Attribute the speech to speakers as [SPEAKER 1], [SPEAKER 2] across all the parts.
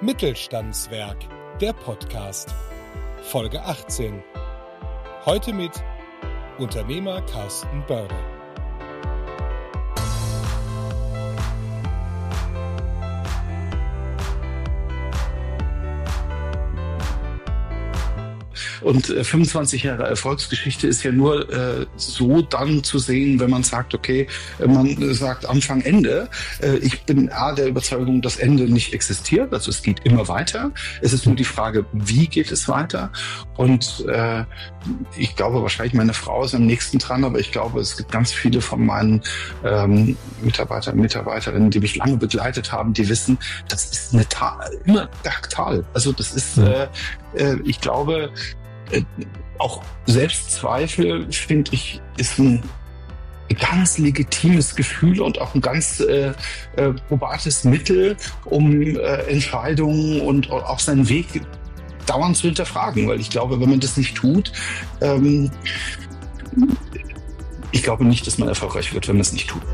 [SPEAKER 1] Mittelstandswerk, der Podcast, Folge 18. Heute mit Unternehmer Carsten Börner.
[SPEAKER 2] Und 25 Jahre Erfolgsgeschichte ist ja nur so dann zu sehen, wenn man sagt, okay, man sagt Anfang, Ende. Ich bin der Überzeugung, dass Ende nicht existiert. Also es geht immer weiter. Es ist nur die Frage, wie geht es weiter? Und ich glaube, wahrscheinlich meine Frau ist am nächsten dran, aber ich glaube, es gibt ganz viele von meinen Mitarbeiter und Mitarbeiterinnen, die mich lange begleitet haben, die wissen, das ist eine immer Tal. Also das ist, ich glaube, auch Selbstzweifel, finde ich, ist ein ganz legitimes Gefühl und auch ein ganz probates Mittel, um Entscheidungen und auch seinen Weg dauernd zu hinterfragen. Weil ich glaube, wenn man das nicht tut, ich glaube nicht, dass man erfolgreich wird, wenn man es nicht tut.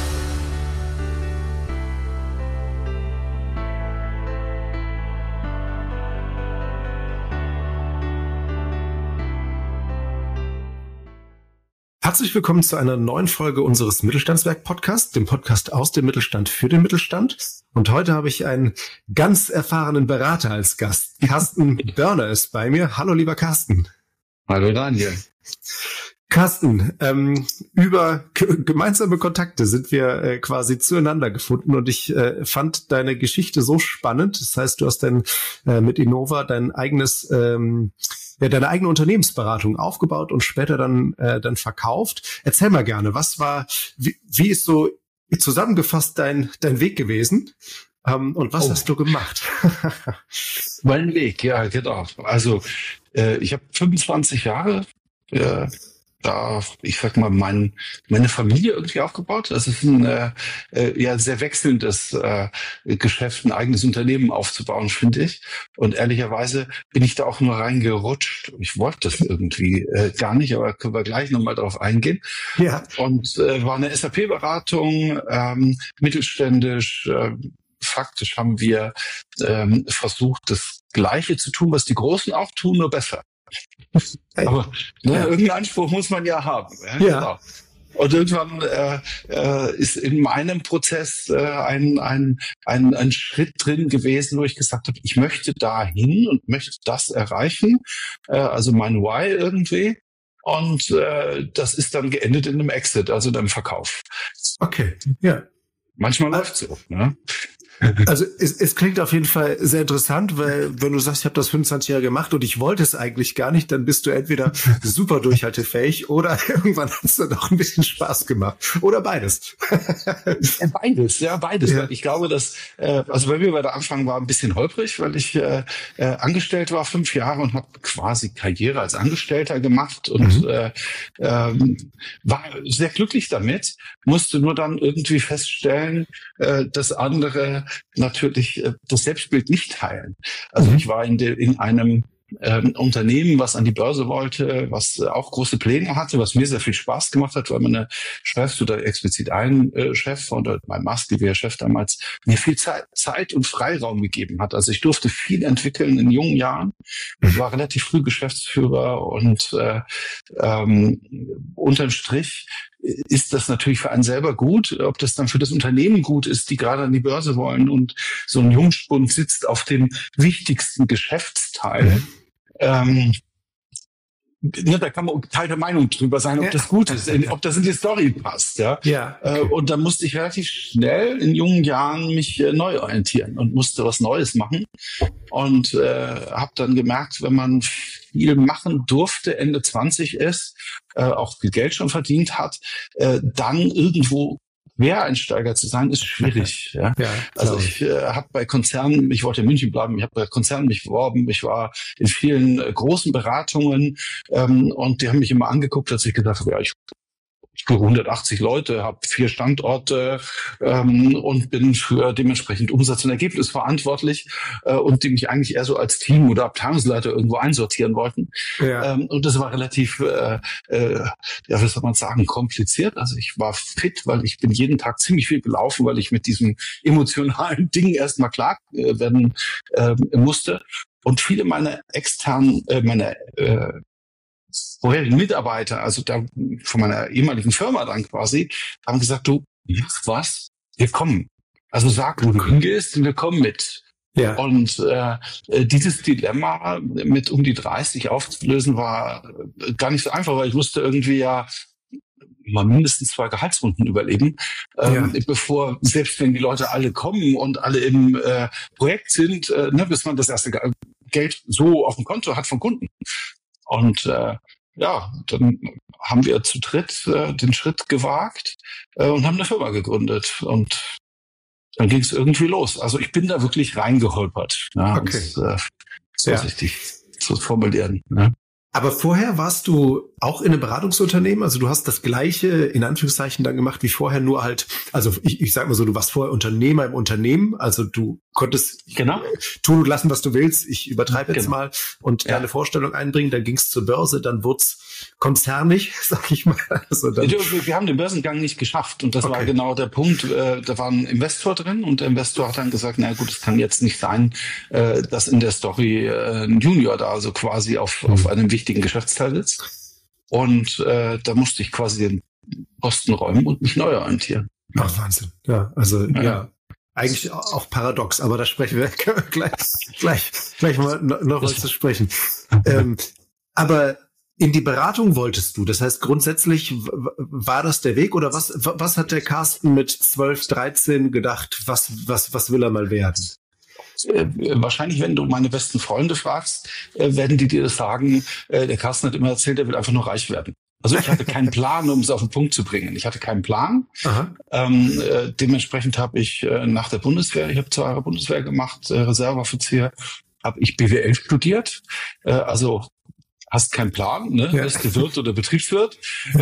[SPEAKER 3] Herzlich willkommen zu einer neuen Folge unseres Mittelstandswerk-Podcasts, dem Podcast aus dem Mittelstand für den Mittelstand. Und heute habe ich einen ganz erfahrenen Berater als Gast. Carsten Börner ist bei mir. Hallo, lieber Carsten.
[SPEAKER 2] Hallo, Daniel.
[SPEAKER 3] Carsten, über gemeinsame Kontakte sind wir quasi zueinander gefunden und ich fand deine Geschichte so spannend. Das heißt, du hast dann mit Innova dein eigenes deine eigene Unternehmensberatung aufgebaut und später dann verkauft. Erzähl mal gerne, wie ist so zusammengefasst dein Weg gewesen und was hast du gemacht?
[SPEAKER 2] Mein Weg, ja, genau. Also ich habe 25 Jahre ich sag mal, meine Familie irgendwie aufgebaut. Das ist ein sehr wechselndes Geschäft, ein eigenes Unternehmen aufzubauen, finde ich. Und ehrlicherweise bin ich da auch nur reingerutscht. Ich wollte das irgendwie gar nicht, aber können wir gleich nochmal drauf eingehen.
[SPEAKER 3] Ja.
[SPEAKER 2] Und war eine SAP-Beratung, mittelständisch. Faktisch haben wir versucht, das Gleiche zu tun, was die Großen auch tun, nur besser. Aber irgendeinen Anspruch muss man ja haben. Ja. Genau. Und irgendwann ist in meinem Prozess ein Schritt drin gewesen, wo ich gesagt habe, ich möchte dahin und möchte das erreichen. Also mein Why irgendwie. Und das ist dann geendet in einem Exit, also in einem Verkauf.
[SPEAKER 3] Okay, ja.
[SPEAKER 2] Manchmal läuft's so, ne?
[SPEAKER 3] Also es klingt auf jeden Fall sehr interessant, weil wenn du sagst, ich habe das 25 Jahre gemacht und ich wollte es eigentlich gar nicht, dann bist du entweder super durchhaltefähig oder irgendwann hast du doch ein bisschen Spaß gemacht. Oder beides.
[SPEAKER 2] Beides. Ja. Ich glaube, dass, also bei mir war der Anfang ein bisschen holprig, weil ich angestellt war 5 Jahre und habe quasi Karriere als Angestellter gemacht und war sehr glücklich damit, musste nur dann irgendwie feststellen, dass andere natürlich das Selbstbild nicht teilen. Also ich war in einem Unternehmen, was an die Börse wollte, was auch große Pläne hatte, was mir sehr viel Spaß gemacht hat, weil meine Chefs oder explizit ein Chef oder mein maßgeblicher Chef damals mir viel Zeit und Freiraum gegeben hat. Also ich durfte viel entwickeln in jungen Jahren. Ich war relativ früh Geschäftsführer und unterm Strich ist das natürlich für einen selber gut. Ob das dann für das Unternehmen gut ist, die gerade an die Börse wollen und so ein Jungspund sitzt auf dem wichtigsten Geschäftsteil. Da kann man geteilte Meinung drüber sein, ob das gut ist, ob das in die Story passt. Ja. Okay. Und da musste ich relativ schnell in jungen Jahren mich neu orientieren und musste was Neues machen. Und habe dann gemerkt, wenn man viel machen durfte, Ende 20 ist, auch viel Geld schon verdient hat, dann irgendwo Quereinsteiger zu sein, ist schwierig. Ja. Also ich habe bei Konzernen, ich wollte in München bleiben, ich habe bei Konzernen mich beworben, ich war in vielen großen Beratungen und die haben mich immer angeguckt, als ich gesagt habe, ja, ich für 180 Leute, habe 4 Standorte und bin für dementsprechend Umsatz und Ergebnis verantwortlich und die mich eigentlich eher so als Team- oder Abteilungsleiter irgendwo einsortieren wollten. Ja. Und das war relativ, wie soll man sagen, kompliziert. Also ich war fit, weil ich bin jeden Tag ziemlich viel gelaufen, weil ich mit diesem emotionalen Ding erstmal klar werden musste. Und viele meiner externen, vorherigen Mitarbeiter, also da von meiner ehemaligen Firma dann quasi, haben gesagt, du, mach was, wir kommen. Also sag, wo du hingehst und wir kommen mit. Ja. Und dieses Dilemma mit um die 30 aufzulösen war gar nicht so einfach, weil ich musste irgendwie ja mal mindestens 2 Gehaltsrunden überleben, bevor, selbst wenn die Leute alle kommen und alle im Projekt sind, bis man das erste Geld so auf dem Konto hat von Kunden. Und dann haben wir zu dritt den Schritt gewagt und haben eine Firma gegründet. Und dann ging es irgendwie los. Also ich bin da wirklich reingeholpert. Ja, okay. Vorsichtig zu formulieren. Ne?
[SPEAKER 3] Aber vorher warst du auch in einem Beratungsunternehmen, also du hast das Gleiche in Anführungszeichen dann gemacht wie vorher, nur halt, also ich sag mal so, du warst vorher Unternehmer im Unternehmen, also du konntest tun und lassen, was du willst, ich übertreibe jetzt mal und deine Vorstellung einbringen, dann ging es zur Börse, dann wurde es konzernig, sag ich mal. Also dann
[SPEAKER 2] wir haben den Börsengang nicht geschafft und das war genau der Punkt, da war ein Investor drin und der Investor hat dann gesagt, na gut, es kann jetzt nicht sein, dass in der Story ein Junior da also quasi auf einem wichtigen Geschäftsteil sitzt. Und da musste ich quasi den Posten räumen und mich neu orientieren.
[SPEAKER 3] Ach, Wahnsinn. Ja, also ja. Eigentlich auch paradox, aber da sprechen wir gleich mal noch was zu sprechen. Aber in die Beratung wolltest du, das heißt grundsätzlich war das der Weg oder was hat der Carsten mit 12, 13 gedacht, was will er mal werden?
[SPEAKER 2] Wahrscheinlich, wenn du meine besten Freunde fragst, werden die dir das sagen, der Carsten hat immer erzählt, er will einfach nur reich werden. Also ich hatte keinen Plan, um es auf den Punkt zu bringen. Ich hatte keinen Plan. Dementsprechend habe ich nach der Bundeswehr, ich habe 2 Jahre Bundeswehr gemacht, Reserveoffizier, habe ich BWL studiert. Also hast keinen Plan, ne? Wirst du Wirt oder Betriebswirt.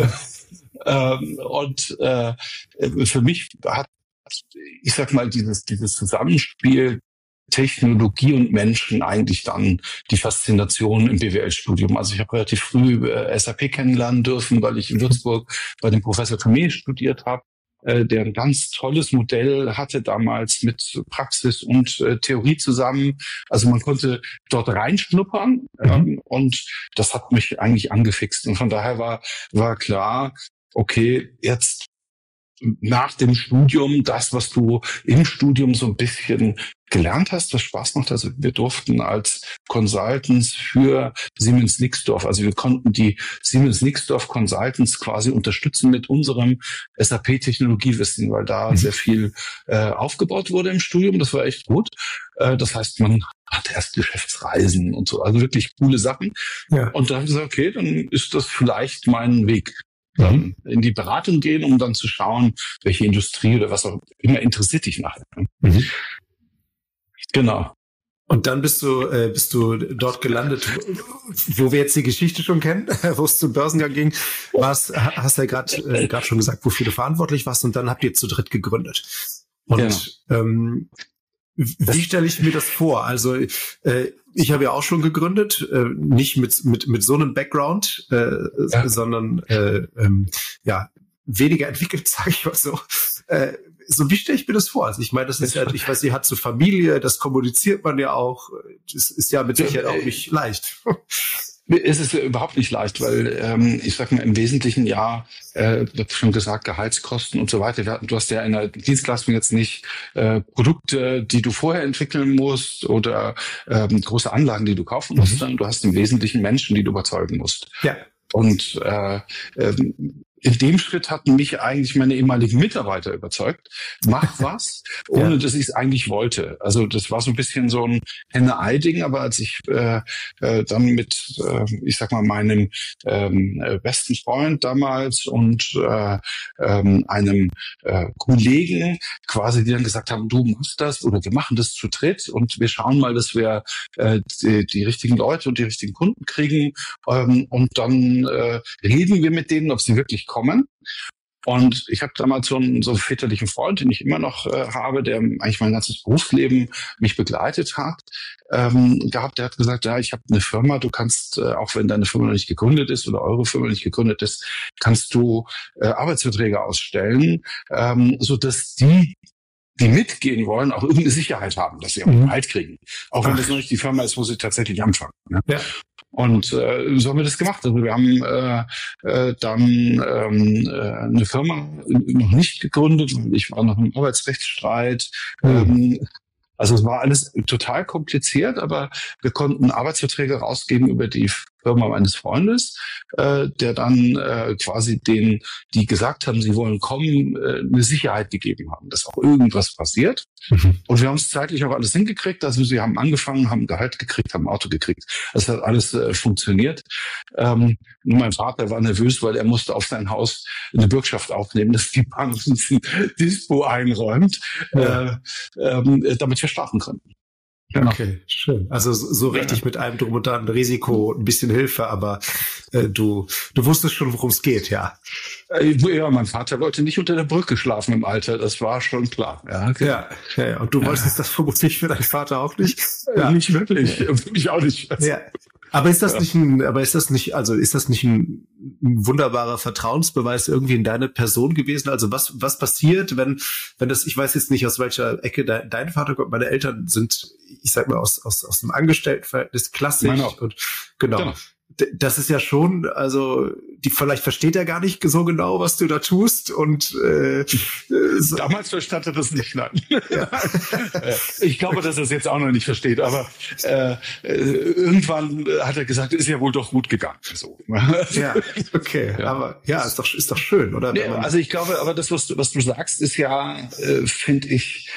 [SPEAKER 2] Und für mich hat, ich sag mal, dieses Zusammenspiel Technologie und Menschen eigentlich dann die Faszination im BWL-Studium. Also ich habe relativ früh SAP kennenlernen dürfen, weil ich in Würzburg bei dem Professor Kameh studiert habe, der ein ganz tolles Modell hatte damals mit Praxis und Theorie zusammen. Also man konnte dort reinschnuppern und das hat mich eigentlich angefixt. Und von daher war klar, okay, jetzt nach dem Studium, das, was du im Studium so ein bisschen gelernt hast, was Spaß macht. Also wir durften als Consultants für Siemens Nixdorf, also wir konnten die Siemens Nixdorf Consultants quasi unterstützen mit unserem SAP-Technologiewissen, weil da sehr viel aufgebaut wurde im Studium. Das war echt gut. Das heißt, man hat erst Geschäftsreisen und so, also wirklich coole Sachen. Ja. Und da habe ich gesagt, okay, dann ist das vielleicht mein Weg. Dann in die Beratung gehen, um dann zu schauen, welche Industrie oder was auch immer interessiert dich nachher. Genau.
[SPEAKER 3] Und dann bist du dort gelandet, wo wir jetzt die Geschichte schon kennen, wo es zum Börsengang ging. Hast ja gerade schon gesagt, wofür du verantwortlich warst, und dann habt ihr zu dritt gegründet. Und wie stelle ich mir das vor? Also ich habe ja auch schon gegründet, nicht mit so einem Background, sondern weniger entwickelt, sage ich mal so. So wie stelle ich mir das vor? Also ich meine, das ist ja, ich weiß, ihr habt so Familie, das kommuniziert man ja auch. Das ist ja mit Sicherheit auch nicht leicht.
[SPEAKER 2] Es ist überhaupt nicht leicht, weil ich sag mal im Wesentlichen wird schon gesagt, Gehaltskosten und so weiter. Du hast ja in der Dienstleistung jetzt nicht Produkte, die du vorher entwickeln musst oder große Anlagen, die du kaufen musst, sondern du hast im Wesentlichen Menschen, die du überzeugen musst. Ja. Und in dem Schritt hatten mich eigentlich meine ehemaligen Mitarbeiter überzeugt. Mach was, ohne dass ich es eigentlich wollte. Also das war so ein bisschen so ein Henne-Ei-Ding, aber als ich dann mit, ich sag mal, meinem besten Freund damals und einem Kollegen quasi, die dann gesagt haben, du machst das oder wir machen das zu dritt und wir schauen mal, dass wir die richtigen Leute und die richtigen Kunden kriegen und dann reden wir mit denen, ob sie wirklich kommen. Und ich habe damals so einen väterlichen Freund, den ich immer noch habe, der eigentlich mein ganzes Berufsleben mich begleitet hat, gehabt. Der hat gesagt, ja, ich habe eine Firma, du kannst, auch wenn deine Firma noch nicht gegründet ist oder eure Firma nicht gegründet ist, kannst du Arbeitsverträge ausstellen, sodass die mitgehen wollen, auch irgendeine Sicherheit haben, dass sie auch Gehalt kriegen. Auch wenn das noch nicht die Firma ist, wo sie tatsächlich anfangen. Ne? Ja. Und so haben wir das gemacht. Also wir haben dann eine Firma noch nicht gegründet. Ich war noch im Arbeitsrechtsstreit. Also es war alles total kompliziert, aber wir konnten Arbeitsverträge rausgeben über die Firma meines Freundes, der dann quasi denen, die gesagt haben, sie wollen kommen, eine Sicherheit gegeben haben, dass auch irgendwas passiert. Und wir haben es zeitlich auch alles hingekriegt. Also sie haben angefangen, haben Gehalt gekriegt, haben ein Auto gekriegt. Das hat alles funktioniert. Nur mein Vater war nervös, weil er musste auf sein Haus eine Bürgschaft aufnehmen, dass die Bank uns ein Dispo einräumt, damit wir starten konnten.
[SPEAKER 3] Genau. Okay, schön. Also so richtig mit allem drum und dran, Risiko, ein bisschen Hilfe, aber du wusstest schon, worum es geht, ja.
[SPEAKER 2] Ja, mein Vater wollte nicht unter der Brücke schlafen im Alter, das war schon klar. Ja, okay.
[SPEAKER 3] Ja. Und du wolltest das vermutlich für deinen Vater auch nicht?
[SPEAKER 2] Ja. Nicht wirklich, für mich auch nicht. Also, ja.
[SPEAKER 3] Aber ist das nicht ein wunderbarer Vertrauensbeweis irgendwie in deine Person gewesen? Also was passiert, wenn das, ich weiß jetzt nicht, aus welcher Ecke dein Vater kommt, meine Eltern sind, ich sag mal, aus dem Angestelltenverhältnis klassisch und genau. Das ist ja schon, also vielleicht versteht er gar nicht so genau, was du da tust und
[SPEAKER 2] damals verstand er das nicht, nein. Ja. Ich glaube, dass er es jetzt auch noch nicht versteht, aber irgendwann hat er gesagt, ist ja wohl doch gut gegangen. So.
[SPEAKER 3] Ja, okay, ja. Aber ja, ist doch schön, oder?
[SPEAKER 2] Nee, also ich glaube, aber das, was du sagst, ist ja, finde ich,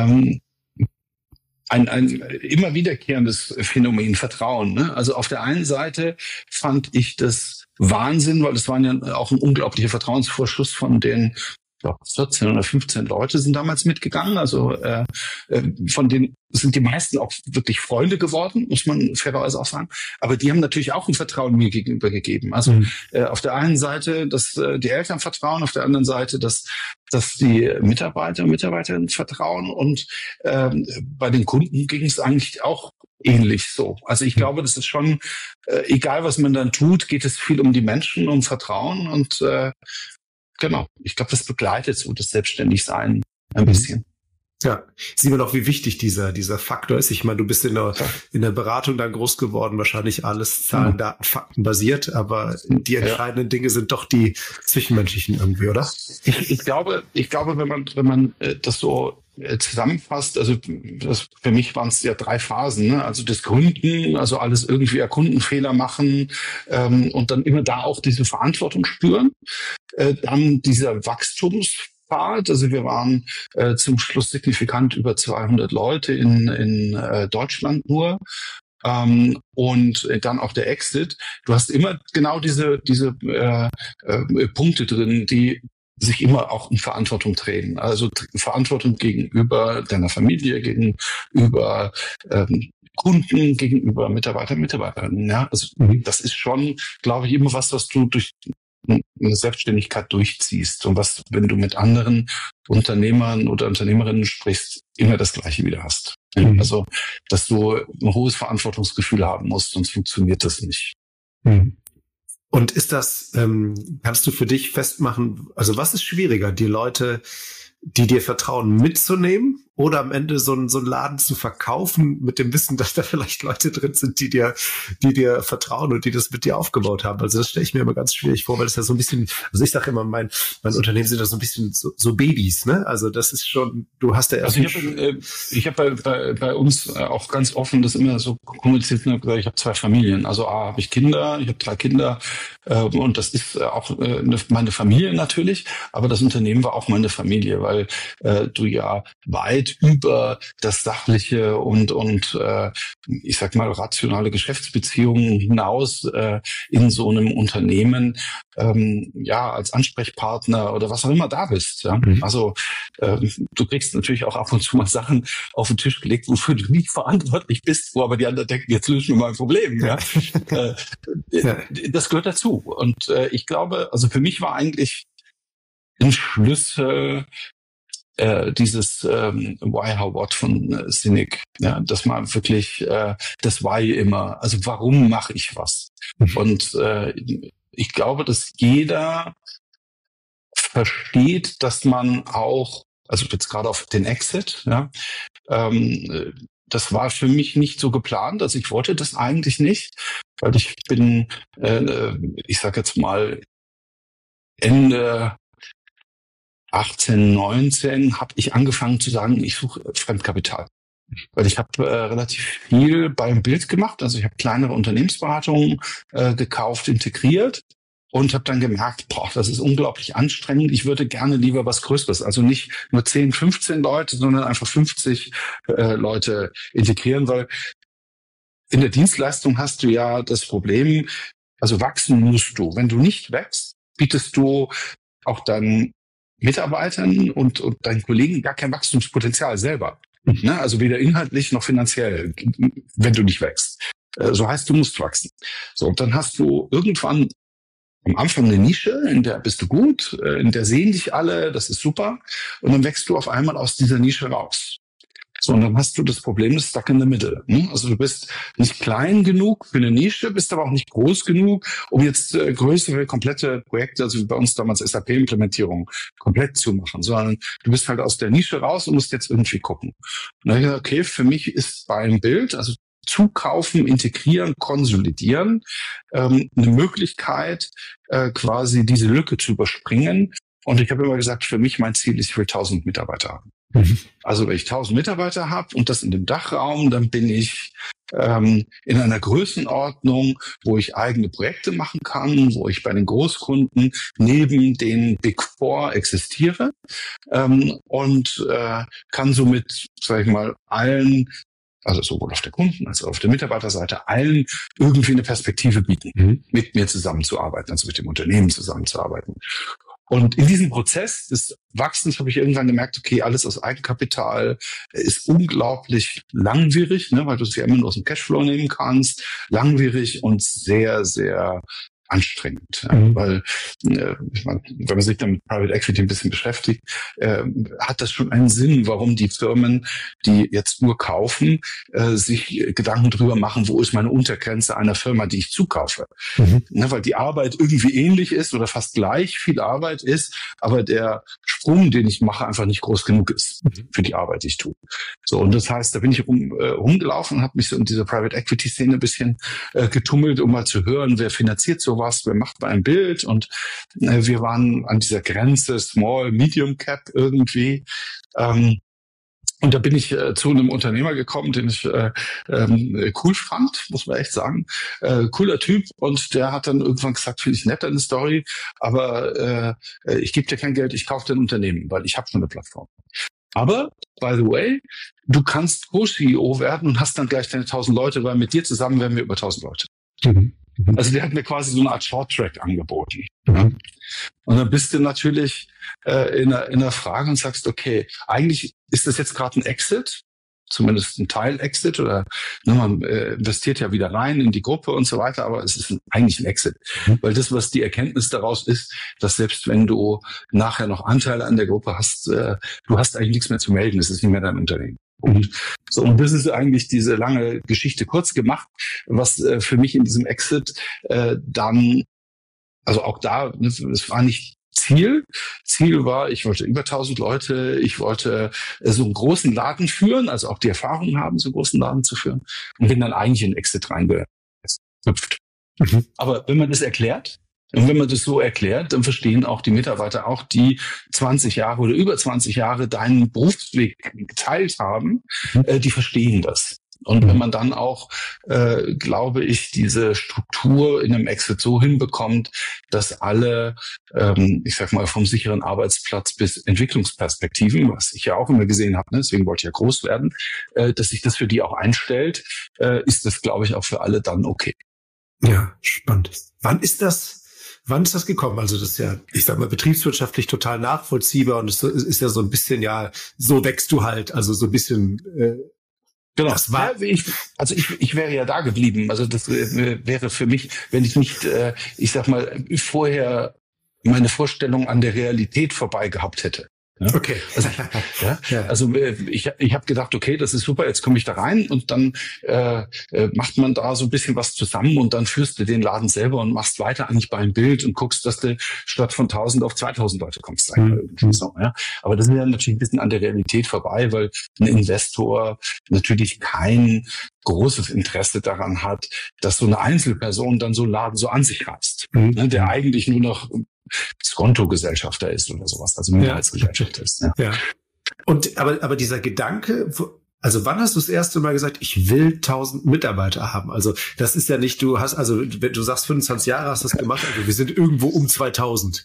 [SPEAKER 2] ein immer wiederkehrendes Phänomen, Vertrauen. Ne? Also auf der einen Seite fand ich das Wahnsinn, weil es waren ja auch ein unglaublicher Vertrauensvorschuss von den 14 oder 15 Leute sind damals mitgegangen. Also von denen sind die meisten auch wirklich Freunde geworden, muss man fairerweise auch sagen. Aber die haben natürlich auch ein Vertrauen mir gegenüber gegeben. Also auf der einen Seite, dass die Eltern vertrauen, auf der anderen Seite, dass die Mitarbeiter und Mitarbeiterinnen vertrauen. Und bei den Kunden ging es eigentlich auch ähnlich so. Also ich glaube, das ist schon, egal was man dann tut, geht es viel um die Menschen, um Vertrauen und genau, ich glaube, das begleitet so das Selbstständigsein ein bisschen.
[SPEAKER 3] Ja, sieht man auch, wie wichtig dieser Faktor ist. Ich meine, du bist in der Beratung dann groß geworden, wahrscheinlich alles Zahlen, Daten, Fakten basiert, aber die entscheidenden Dinge sind doch die zwischenmenschlichen irgendwie, oder?
[SPEAKER 2] Ich glaube, wenn man das so zusammenfasst, also für mich waren es ja 3 Phasen, ne? Also das Gründen, also alles irgendwie Kundenfehler machen und dann immer da auch diese Verantwortung spüren. Dann dieser Wachstumspfad, also wir waren zum Schluss signifikant über 200 Leute in Deutschland nur. Und dann auch der Exit. Du hast immer genau diese Punkte drin, die sich immer auch in Verantwortung treten. Also Verantwortung gegenüber deiner Familie, gegenüber Kunden, gegenüber Mitarbeiterinnen. Ja, also das ist schon, glaube ich, immer was du durch eine Selbstständigkeit durchziehst und was, wenn du mit anderen Unternehmern oder Unternehmerinnen sprichst, immer das Gleiche wieder hast. Also, dass du ein hohes Verantwortungsgefühl haben musst, sonst funktioniert das nicht.
[SPEAKER 3] Und ist das, kannst du für dich festmachen, also was ist schwieriger, die Leute, die dir vertrauen, mitzunehmen oder am Ende so einen Laden zu verkaufen mit dem Wissen, dass da vielleicht Leute drin sind, die dir vertrauen und die das mit dir aufgebaut haben? Also das stelle ich mir immer ganz schwierig vor, weil das ja so ein bisschen, also ich sage immer, mein Unternehmen sind da so ein bisschen so Babys, ne? Also das ist schon, du hast ja erst.
[SPEAKER 2] Also ich habe bei uns auch ganz offen das immer so kommuniziert und gesagt, ich habe 2 Familien. Also habe ich Kinder, ich habe 3 Kinder und das ist auch meine Familie natürlich, aber das Unternehmen war auch meine Familie, weil du ja weit über das sachliche und ich sag mal rationale Geschäftsbeziehungen hinaus in so einem Unternehmen als Ansprechpartner oder was auch immer da bist. Ja? Also du kriegst natürlich auch ab und zu mal Sachen auf den Tisch gelegt, wofür du nicht verantwortlich bist, wo aber die anderen denken, jetzt lösen wir mal ein Problem. Ja? Das gehört dazu. Und ich glaube, also für mich war eigentlich ein Schlüssel, dieses Why, How, What von Sinek, ja, dass man wirklich das Why immer, also warum mache ich was? Und ich glaube, dass jeder versteht, dass man auch, also jetzt gerade auf den Exit, ja, das war für mich nicht so geplant, also ich wollte das eigentlich nicht, weil ich bin, ich sage jetzt mal, Ende 18, 19 habe ich angefangen zu sagen, ich suche Fremdkapital. Weil ich habe relativ viel beim Bild gemacht. Also ich habe kleinere Unternehmensberatungen gekauft, integriert und habe dann gemerkt, das ist unglaublich anstrengend. Ich würde gerne lieber was Größeres. Also nicht nur 10, 15 Leute, sondern einfach 50 Leute integrieren, weil in der Dienstleistung hast du ja das Problem, also wachsen musst du. Wenn du nicht wächst, bietest du auch deinen Mitarbeitern und deinen Kollegen gar kein Wachstumspotenzial selber. Ne? Also weder inhaltlich noch finanziell, wenn du nicht wächst. So heißt, du musst wachsen. So, und dann hast du irgendwann am Anfang eine Nische, in der bist du gut, in der sehen dich alle, das ist super. Und dann wächst du auf einmal aus dieser Nische raus. So, und dann hast du das Problem des Stuck in the Middle. Also du bist nicht klein genug für eine Nische, bist aber auch nicht groß genug, um jetzt größere, komplette Projekte, also wie bei uns damals SAP-Implementierung, komplett zu machen, sondern du bist halt aus der Nische raus und musst jetzt irgendwie gucken. Und dann habe ich gesagt, okay, für mich ist beim Bild, also zukaufen, integrieren, konsolidieren, eine Möglichkeit, quasi diese Lücke zu überspringen. Und ich habe immer gesagt, für mich mein Ziel ist, ich will 1000 Mitarbeiter haben. Also wenn ich 1000 Mitarbeiter habe und das in dem Dachraum, dann bin ich in einer Größenordnung, wo ich eigene Projekte machen kann, wo ich bei den Großkunden neben den Big Four existiere und kann somit, sage ich mal, allen, also sowohl auf der Kunden- als auch auf der Mitarbeiterseite, allen irgendwie eine Perspektive bieten, mit mir zusammenzuarbeiten, also mit dem Unternehmen zusammenzuarbeiten. Und in diesem Prozess des Wachsens habe ich irgendwann gemerkt, okay, alles aus Eigenkapital ist unglaublich langwierig, ne, weil du es ja immer nur aus dem Cashflow nehmen kannst, langwierig und sehr, sehr anstrengend. Ja, weil ich meine, wenn man sich dann mit Private Equity ein bisschen beschäftigt, hat das schon einen Sinn, warum die Firmen, die jetzt nur kaufen, sich Gedanken drüber machen, wo ist meine Untergrenze einer Firma, die ich zukaufe. Ne, weil die Arbeit irgendwie ähnlich ist oder fast gleich viel Arbeit ist, aber der Sprung, den ich mache, einfach nicht groß genug ist für die Arbeit, die ich tue. So, und das heißt, da bin ich rumgelaufen und habe mich so in dieser Private Equity Szene ein bisschen getummelt, um mal zu hören, wer finanziert sowas, wer macht bei einem Bild, und wir waren an dieser Grenze Small, Medium Cap irgendwie. Und da bin ich zu einem Unternehmer gekommen, den ich cool fand, muss man echt sagen. Cooler Typ, und der hat dann irgendwann gesagt, finde ich nett, deine Story, aber ich gebe dir kein Geld, ich kaufe dein Unternehmen, weil ich habe schon eine Plattform. Aber, by the way, du kannst Co-CEO werden und hast dann gleich deine 1000 Leute, weil mit dir zusammen werden wir über 1000 Leute. Also der hat mir quasi so eine Art Short-Track angeboten. Ja. Und dann bist du natürlich in einer Frage und sagst, okay, eigentlich ist das jetzt gerade ein Exit, zumindest ein Teil-Exit, oder man investiert ja wieder rein in die Gruppe und so weiter, aber es ist eigentlich ein Exit. Weil das, was die Erkenntnis daraus ist, dass selbst wenn du nachher noch Anteile an der Gruppe hast, du hast eigentlich nichts mehr zu melden, es ist nicht mehr dein Unternehmen. Und das ist eigentlich diese lange Geschichte kurz gemacht, was für mich in diesem Exit dann, also auch da, es war nicht Ziel war, ich wollte über 1000 Leute, ich wollte so einen großen Laden führen, also auch die Erfahrung haben, so einen großen Laden zu führen, und bin dann eigentlich in Exit reingehüpft. Aber wenn man das erklärt, und wenn man das so erklärt, dann verstehen auch die Mitarbeiter, auch die 20 Jahre oder über 20 Jahre deinen Berufsweg geteilt haben, die verstehen das. Und wenn man dann auch, glaube ich, diese Struktur in einem Exit so hinbekommt, dass alle, ich sag mal, vom sicheren Arbeitsplatz bis Entwicklungsperspektiven, was ich ja auch immer gesehen habe, ne, deswegen wollte ich ja groß werden, dass sich das für die auch einstellt, ist das, glaube ich, auch für alle dann okay.
[SPEAKER 3] Ja, spannend. Wann ist das gekommen? Also das ist ja, ich sag mal, betriebswirtschaftlich total nachvollziehbar, und es ist ja so ein bisschen, ja, so wächst du halt, also so ein bisschen.
[SPEAKER 2] Genau. Das war, ich wäre ja da geblieben. Also das wäre für mich, wenn ich nicht, ich sag mal, vorher meine Vorstellung an der Realität vorbei gehabt hätte. Ja?
[SPEAKER 3] Okay.
[SPEAKER 2] Also ich habe gedacht, okay, das ist super, jetzt komme ich da rein und dann macht man da so ein bisschen was zusammen und dann führst du den Laden selber und machst weiter eigentlich bei einem Bild und guckst, dass du statt von 1000 auf 2000 Leute kommst. So, ja. Aber das ist ja natürlich ein bisschen an der Realität vorbei, weil ein Investor natürlich kein großes Interesse daran hat, dass so eine Einzelperson dann so einen Laden so an sich reißt, der eigentlich nur noch Skonto-Gesellschafter ist oder sowas, also Mehrheitsgesellschafter ist. Ja.
[SPEAKER 3] Und aber dieser Gedanke, also wann hast du das erste Mal gesagt, ich will 1000 Mitarbeiter haben? Also das ist ja nicht, du hast, also wenn du sagst 25 Jahre hast du das gemacht, also wir sind irgendwo um 2000.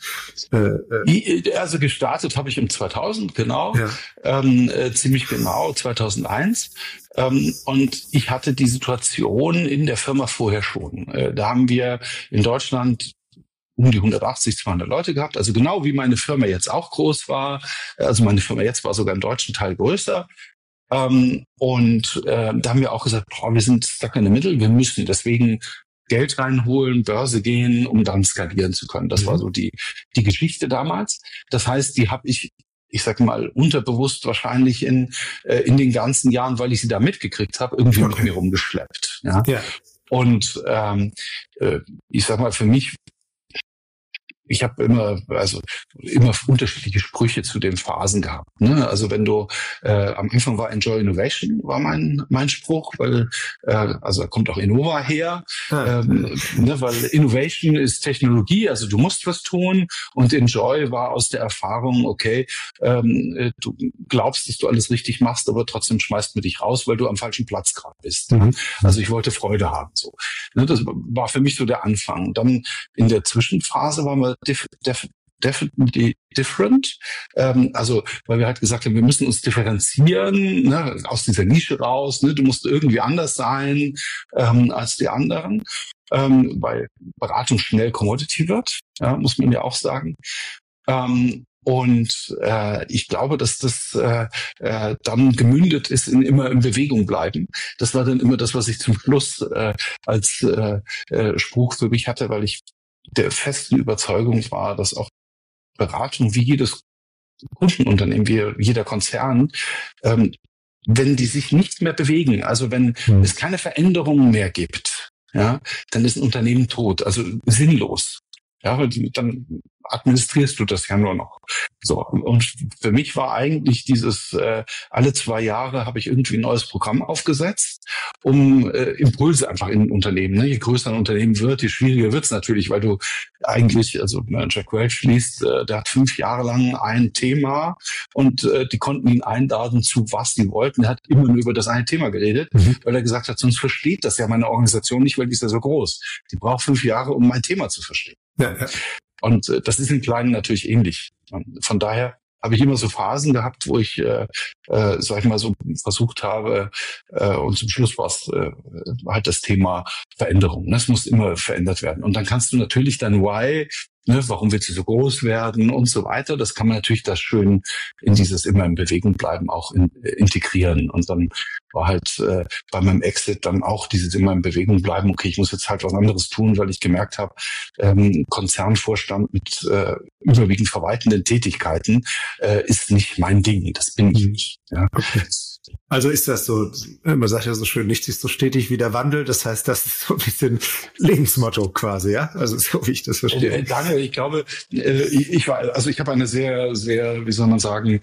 [SPEAKER 2] Also gestartet habe ich im 2000, genau, ziemlich genau 2001. Und ich hatte die Situation in der Firma vorher schon. Da haben wir in Deutschland um die 180, 200 Leute gehabt, also genau wie meine Firma jetzt auch groß war. Also meine Firma jetzt war sogar im deutschen Teil größer. Da haben wir auch gesagt, wir sind stuck in the middle, wir müssen deswegen Geld reinholen, Börse gehen, um dann skalieren zu können. Das war so die Geschichte damals. Das heißt, die habe ich sag mal, unterbewusst wahrscheinlich in den ganzen Jahren, weil ich sie da mitgekriegt habe, irgendwie mit mir rumgeschleppt. Ja. Und ich sag mal, für mich, ich habe immer unterschiedliche Sprüche zu den Phasen gehabt. Ne? Also wenn du am Anfang war Enjoy Innovation, war mein Spruch, weil da kommt auch Innova her, weil Innovation ist Technologie, also du musst was tun, und Enjoy war aus der Erfahrung, okay, du glaubst, dass du alles richtig machst, aber trotzdem schmeißt man dich raus, weil du am falschen Platz gerade bist. Also ich wollte Freude haben. So. Ne, das war für mich so der Anfang. Dann in der Zwischenphase waren wir definitely different. Weil wir halt gesagt haben, wir müssen uns differenzieren, ne, aus dieser Nische raus. Ne, du musst irgendwie anders sein als die anderen, weil Beratung schnell Commodity wird, muss man ja auch sagen. Ich glaube, dass das dann gemündet ist in immer in Bewegung bleiben. Das war dann immer das, was ich zum Schluss als Spruch für mich hatte, weil ich der festen Überzeugung war, dass auch Beratung wie jedes Kundenunternehmen, wie jeder Konzern, wenn die sich nicht mehr bewegen, also wenn es keine Veränderungen mehr gibt, dann ist ein Unternehmen tot, also sinnlos. Ja, weil dann administrierst du das ja nur noch. So, und für mich war eigentlich dieses alle 2 Jahre habe ich irgendwie ein neues Programm aufgesetzt, um Impulse einfach in Unternehmen. Ne? Je größer ein Unternehmen wird, je schwieriger wird's natürlich, weil du eigentlich, also Jack Welch liest, der hat 5 Jahre lang ein Thema und die konnten ihn einladen zu was die wollten. Er hat immer nur über das eine Thema geredet, weil er gesagt hat, sonst versteht das ja meine Organisation nicht, weil die ist ja so groß. Die braucht 5 Jahre, um mein Thema zu verstehen. Ja. Und das ist im Kleinen natürlich ähnlich. Von daher habe ich immer so Phasen gehabt, wo ich, sag ich mal, so versucht habe, und zum Schluss war es halt das Thema Veränderung. Das muss immer verändert werden. Und dann kannst du natürlich dein Why, ne, warum willst du so groß werden und so weiter, das kann man natürlich das schön in dieses immer in Bewegung bleiben auch integrieren. Und dann war halt bei meinem Exit dann auch dieses immer in Bewegung bleiben, okay, ich muss jetzt halt was anderes tun, weil ich gemerkt habe, Konzernvorstand mit überwiegend verwaltenden Tätigkeiten ist nicht mein Ding, das bin ich nicht. Ja.
[SPEAKER 3] Okay. Also ist das so, man sagt ja so schön, nichts ist so stetig wie der Wandel, das heißt, das ist so ein bisschen Lebensmotto quasi, ja? Also so wie ich das verstehe.
[SPEAKER 2] Danke, ich glaube, ich habe eine sehr, sehr, wie soll man sagen,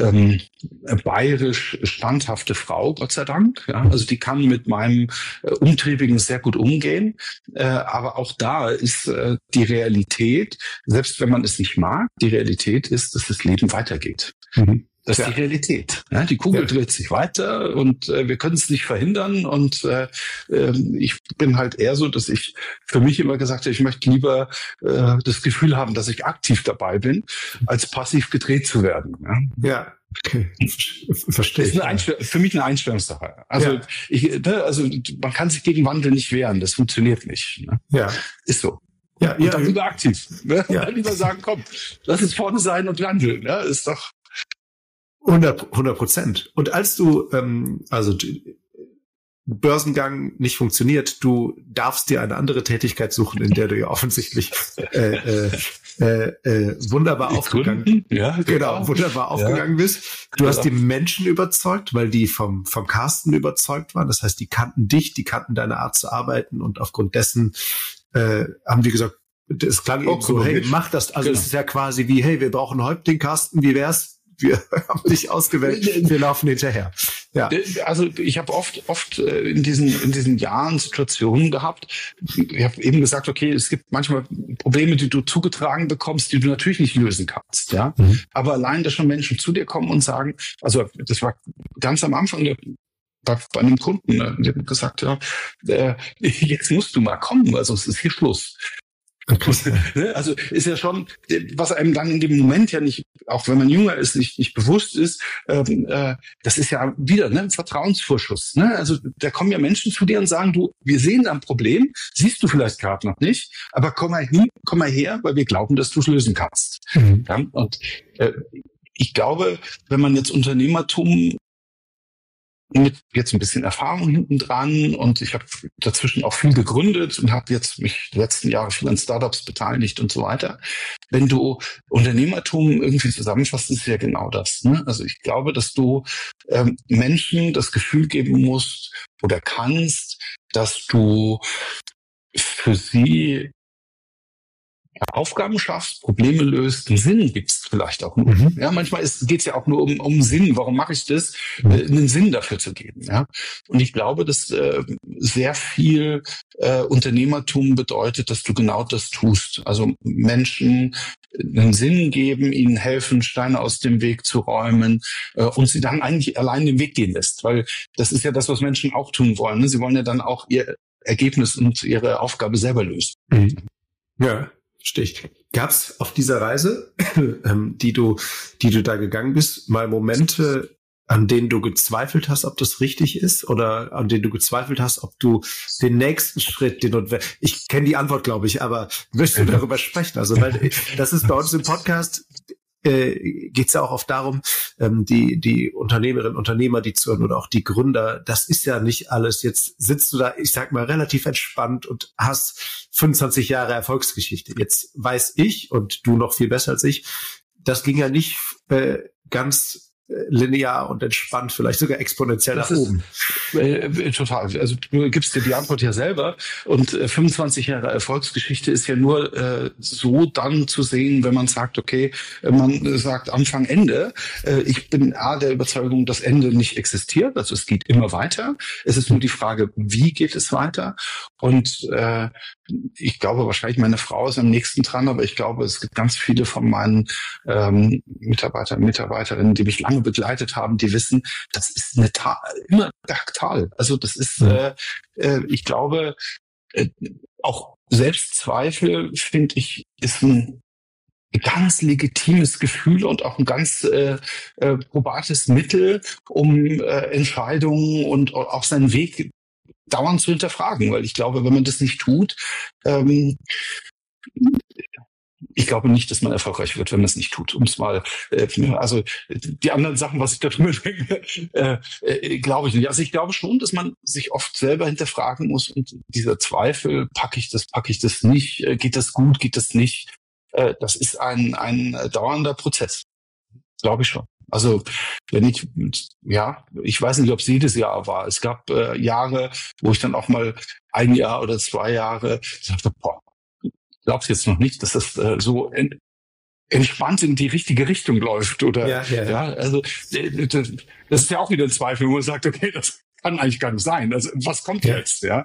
[SPEAKER 2] bayerisch standhafte Frau, Gott sei Dank. Ja? Also die kann mit meinem Umtriebigen sehr gut umgehen, aber auch da ist die Realität, selbst wenn man es nicht mag, die Realität ist, dass das Leben weitergeht. Das ist die Realität. Ja, die Kugel dreht sich weiter und wir können es nicht verhindern. Und ich bin halt eher so, dass ich für mich immer gesagt habe, ich möchte lieber das Gefühl haben, dass ich aktiv dabei bin, als passiv gedreht zu werden.
[SPEAKER 3] Ja. Okay, verstehe ich.
[SPEAKER 2] Das ist für mich eine Einstellungssache. Also man kann sich gegen Wandel nicht wehren, das funktioniert nicht. Ne? Ja, ist so.
[SPEAKER 3] Ja,
[SPEAKER 2] und dann lieber aktiv. Ne? Ja. Dann lieber sagen, komm, lass es vorne sein und wandeln. Ja, ist doch
[SPEAKER 3] 100%. Und als du, Börsengang nicht funktioniert, du darfst dir eine andere Tätigkeit suchen, in der du ja offensichtlich wunderbar aufgegangen.
[SPEAKER 2] Ja,
[SPEAKER 3] genau, wunderbar aufgegangen bist. Du hast die Menschen überzeugt, weil die vom Carsten überzeugt waren. Das heißt, die kannten dich, die kannten deine Art zu arbeiten und aufgrund dessen haben die gesagt, das klang eben so, hey, mach das. Also es ist ja quasi wie, hey, wir brauchen einen Häuptling, Carsten, wie wär's? Wir haben dich ausgewählt, wir laufen hinterher. Ja.
[SPEAKER 2] Also ich habe oft in diesen Jahren Situationen gehabt. Ich habe eben gesagt, okay, es gibt manchmal Probleme, die du zugetragen bekommst, die du natürlich nicht lösen kannst. Ja, aber allein, dass schon Menschen zu dir kommen und sagen, also das war ganz am Anfang bei einem Kunden, der hat gesagt, ja, jetzt musst du mal kommen, also es ist hier Schluss. Also ist ja schon, was einem dann in dem Moment ja nicht, auch wenn man jünger ist, nicht bewusst ist, das ist ja wieder ein Vertrauensvorschuss. Ne? Also da kommen ja Menschen zu dir und sagen, du, wir sehen ein Problem, siehst du vielleicht gerade noch nicht, aber komm mal her, weil wir glauben, dass du es lösen kannst. Ja? Und ich glaube, wenn man jetzt Unternehmertum mit jetzt ein bisschen Erfahrung hinten dran und ich habe dazwischen auch viel gegründet und habe jetzt mich die letzten Jahre viel an Startups beteiligt und so weiter. Wenn du Unternehmertum irgendwie zusammenfasst, ist ja genau das. Ne? Also ich glaube, dass du Menschen das Gefühl geben musst oder kannst, dass du für sie Aufgaben schaffst, Probleme löst, einen Sinn gibst vielleicht auch nur. Ja, manchmal geht es ja auch nur um Sinn. Warum mache ich das? Einen Sinn dafür zu geben. Ja, und ich glaube, dass sehr viel Unternehmertum bedeutet, dass du genau das tust. Also Menschen einen Sinn geben, ihnen helfen, Steine aus dem Weg zu räumen und sie dann eigentlich allein den Weg gehen lässt. Weil das ist ja das, was Menschen auch tun wollen. Ne? Sie wollen ja dann auch ihr Ergebnis und ihre Aufgabe selber lösen.
[SPEAKER 3] Ja. Stich. Gab's auf dieser Reise, die du da gegangen bist, mal Momente, an denen du gezweifelt hast, ob das richtig ist oder an denen du gezweifelt hast, ob du den nächsten Schritt, ich kenne die Antwort, glaube ich, aber möchtest du darüber sprechen? Also, weil das ist bei uns im Podcast, geht es ja auch oft darum, die Unternehmerinnen und Unternehmer, die zuhören oder auch die Gründer, das ist ja nicht alles. Jetzt sitzt du da, ich sag mal, relativ entspannt und hast 25 Jahre Erfolgsgeschichte. Jetzt weiß ich und du noch viel besser als ich, das ging ja nicht ganz linear und entspannt, vielleicht sogar exponentiell nach oben.
[SPEAKER 2] Total. Also du gibst dir die Antwort ja selber und 25 Jahre Erfolgsgeschichte ist ja nur so dann zu sehen, wenn man sagt, okay, man sagt Anfang, Ende. Ich bin der Überzeugung, dass Ende nicht existiert, also es geht immer weiter. Es ist nur die Frage, wie geht es weiter? Und ich glaube, wahrscheinlich meine Frau ist am nächsten dran, aber ich glaube, es gibt ganz viele von meinen Mitarbeiter und Mitarbeiterinnen, die mich lange begleitet haben, die wissen, das ist eine immer Tal. Also das ist, ich glaube, auch Selbstzweifel, finde ich, ist ein ganz legitimes Gefühl und auch ein ganz probates Mittel, um Entscheidungen und auch seinen Weg dauernd zu hinterfragen, weil ich glaube, wenn man das nicht tut, ich glaube nicht, dass man erfolgreich wird, wenn man es nicht tut. Um es mal, also die anderen Sachen, was ich darüber denke, glaube ich nicht. Also ich glaube schon, dass man sich oft selber hinterfragen muss und dieser Zweifel, packe ich das nicht, geht das gut, geht das nicht, das ist ein dauernder Prozess. Glaube ich schon. Also ich weiß nicht, ob es jedes Jahr war. Es gab Jahre, wo ich dann auch mal ein Jahr oder 2 Jahre sagte, glaubst jetzt noch nicht, dass das so entspannt in die richtige Richtung läuft, oder? Ja, also das ist ja auch wieder ein Zweifel, wo man sagt, okay, das kann eigentlich gar nicht sein. Also was kommt jetzt? Ja.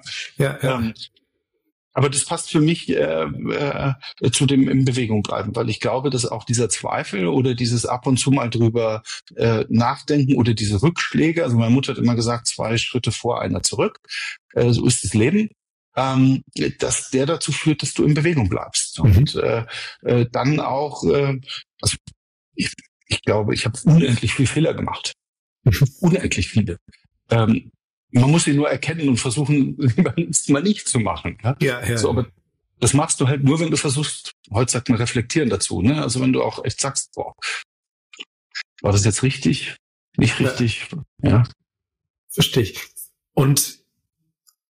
[SPEAKER 2] Aber das passt für mich zu dem in Bewegung bleiben, weil ich glaube, dass auch dieser Zweifel oder dieses ab und zu mal drüber nachdenken oder diese Rückschläge, also meine Mutter hat immer gesagt, 2 Schritte vor, einer zurück, so ist das Leben. Dass der dazu führt, dass du in Bewegung bleibst. Und dann auch, also ich glaube, ich habe unendlich viele Fehler gemacht. Unendlich viele. Man muss sie nur erkennen und versuchen, es mal nicht zu machen. Ja? So, aber das machst du halt nur, wenn du versuchst, heute sagt man reflektieren dazu, ne? Also wenn du auch echt sagst, war das jetzt richtig? Nicht richtig? Ja.
[SPEAKER 3] Verstehe ich. Und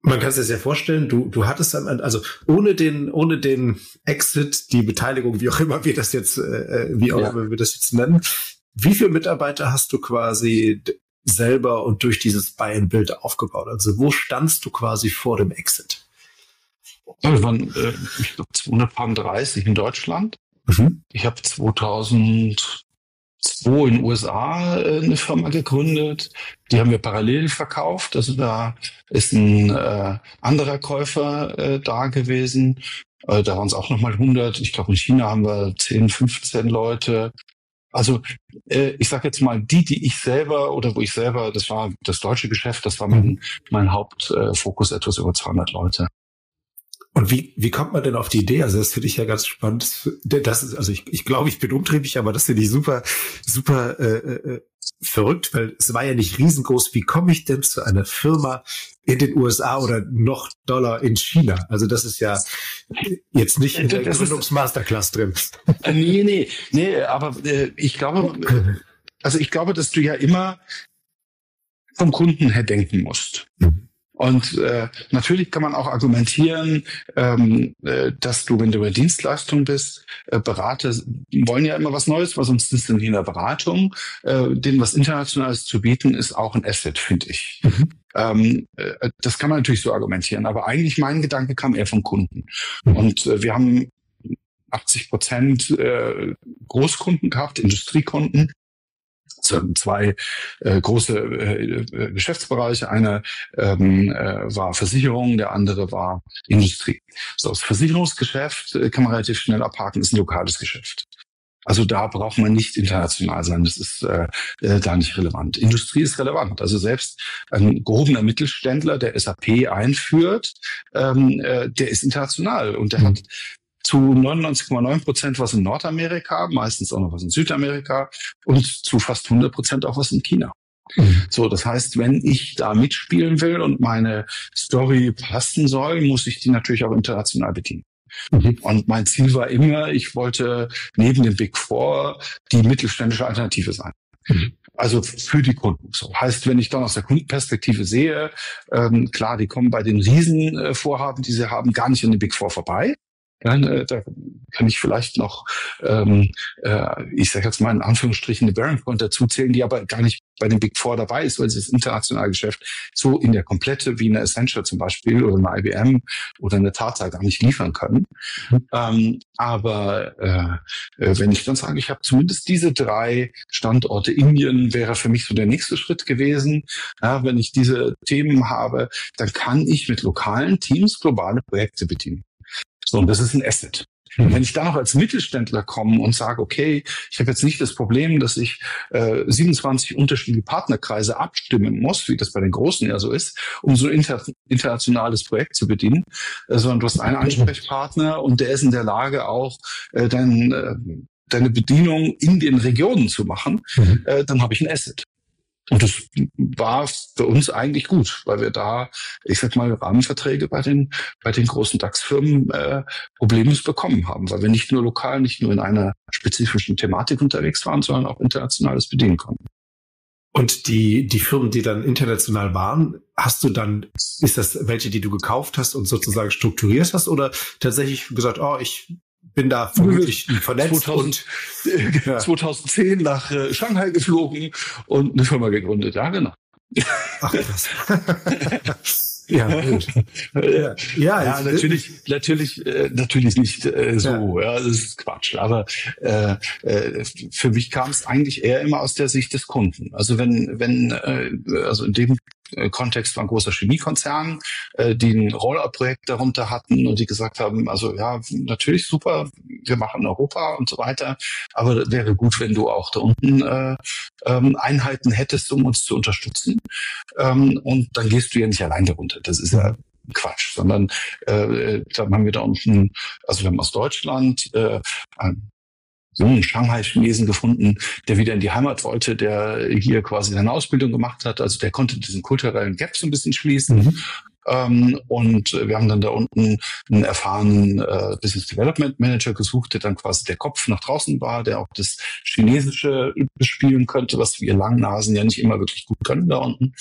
[SPEAKER 3] Man kann sich das ja vorstellen, du hattest dann, also ohne den Exit, die Beteiligung, wie auch immer wir das jetzt, immer wir das jetzt nennen, wie viele Mitarbeiter hast du quasi selber und durch dieses Buy and Build aufgebaut? Also wo standst du quasi vor dem Exit?
[SPEAKER 2] Wir waren, ich glaube, 230 in Deutschland. Ich habe 2002 in den USA eine Firma gegründet. Die haben wir parallel verkauft. Also da ist ein anderer Käufer da gewesen. Da waren es auch nochmal 100. Ich glaube, in China haben wir 10, 15 Leute. Also ich sage jetzt mal, die ich selber oder wo ich selber, das war das deutsche Geschäft, das war mein Hauptfokus, etwas über 200 Leute.
[SPEAKER 3] Und wie kommt man denn auf die Idee? Also das finde ich ja ganz spannend. Das ist, also ich glaube, ich bin umtriebig, aber das finde ich super verrückt, weil es war ja nicht riesengroß. Wie komme ich denn zu einer Firma in den USA oder noch doller in China? Also das ist ja jetzt nicht in der Gründungsmasterclass drin.
[SPEAKER 2] Nee, aber ich glaube, dass du ja immer vom Kunden her denken musst. Und natürlich kann man auch argumentieren, dass du, wenn du bei Dienstleistung bist, Berater wollen ja immer was Neues, was uns ist denn in der Beratung, denen was Internationales zu bieten, ist auch ein Asset, finde ich. Das kann man natürlich so argumentieren, aber eigentlich mein Gedanke kam eher vom Kunden. Und wir haben 80% Großkunden gehabt, Industriekunden. Zwei große Geschäftsbereiche. Einer war Versicherung, der andere war Industrie. So, das Versicherungsgeschäft kann man relativ schnell abhaken, ist ein lokales Geschäft. Also da braucht man nicht international sein, das ist da nicht relevant. Industrie ist relevant. Also selbst ein gehobener Mittelständler, der SAP einführt, der ist international und der hat zu 99,9% was in Nordamerika, meistens auch noch was in Südamerika und zu fast 100% auch was in China. So, das heißt, wenn ich da mitspielen will und meine Story passen soll, muss ich die natürlich auch international bedienen. Und mein Ziel war immer, ich wollte neben dem Big Four die mittelständische Alternative sein. Also für die Kunden. So heißt, wenn ich dann aus der Kundenperspektive sehe, klar, die kommen bei den Riesenvorhaben, die sie haben, gar nicht an den Big Four vorbei. Ja, da kann ich vielleicht noch, ich sage jetzt mal in Anführungsstrichen, eine Bearing Point dazu zählen, die aber gar nicht bei den Big Four dabei ist, weil sie das internationale Geschäft so in der Komplette wie eine Accenture zum Beispiel oder eine IBM oder eine Tata gar nicht liefern können. Aber wenn ich dann sage, ich habe zumindest diese 3 Standorte, Indien wäre für mich so der nächste Schritt gewesen. Ja, wenn ich diese Themen habe, dann kann ich mit lokalen Teams globale Projekte bedienen. So, und das ist ein Asset. Und wenn ich da noch als Mittelständler komme und sage, okay, ich habe jetzt nicht das Problem, dass ich 27 unterschiedliche Partnerkreise abstimmen muss, wie das bei den Großen ja so ist, um so ein internationales Projekt zu bedienen, sondern du hast einen Ansprechpartner und der ist in der Lage auch, deine Bedienung in den Regionen zu machen, dann habe ich ein Asset. Und das war für uns eigentlich gut, weil wir da, ich sag mal, Rahmenverträge bei den großen DAX-Firmen problemlos bekommen haben, weil wir nicht nur lokal, nicht nur in einer spezifischen Thematik unterwegs waren, sondern auch internationales bedienen konnten.
[SPEAKER 3] Und die Firmen, die dann international waren, ist das welche, die du gekauft hast und sozusagen strukturiert hast oder tatsächlich gesagt, ich bin da vermutlich vernetzt
[SPEAKER 2] 2010 nach Shanghai geflogen und eine Firma gegründet. Ja, genau.
[SPEAKER 3] Ach, krass. Ja, gut.
[SPEAKER 2] Ja, natürlich nicht so. Ja, das ist Quatsch. Aber für mich kam es eigentlich eher immer aus der Sicht des Kunden. Also also in dem Kontext war ein großer Chemiekonzern, die ein Rollout-Projekt darunter hatten und die gesagt haben, also ja, natürlich super, wir machen Europa und so weiter, aber wäre gut, wenn du auch da unten Einheiten hättest, um uns zu unterstützen. Und dann gehst du ja nicht allein darunter. Das ist ja Quatsch, sondern dann haben wir da unten, also wir haben aus Deutschland jungen Shanghai-Chinesen gefunden, der wieder in die Heimat wollte, der hier quasi seine Ausbildung gemacht hat. Also der konnte diesen kulturellen Gap so ein bisschen schließen. Und wir haben dann da unten einen erfahrenen Business Development Manager gesucht, der dann quasi der Kopf nach draußen war, der auch das Chinesische bespielen könnte, was wir Langnasen ja nicht immer wirklich gut können da unten.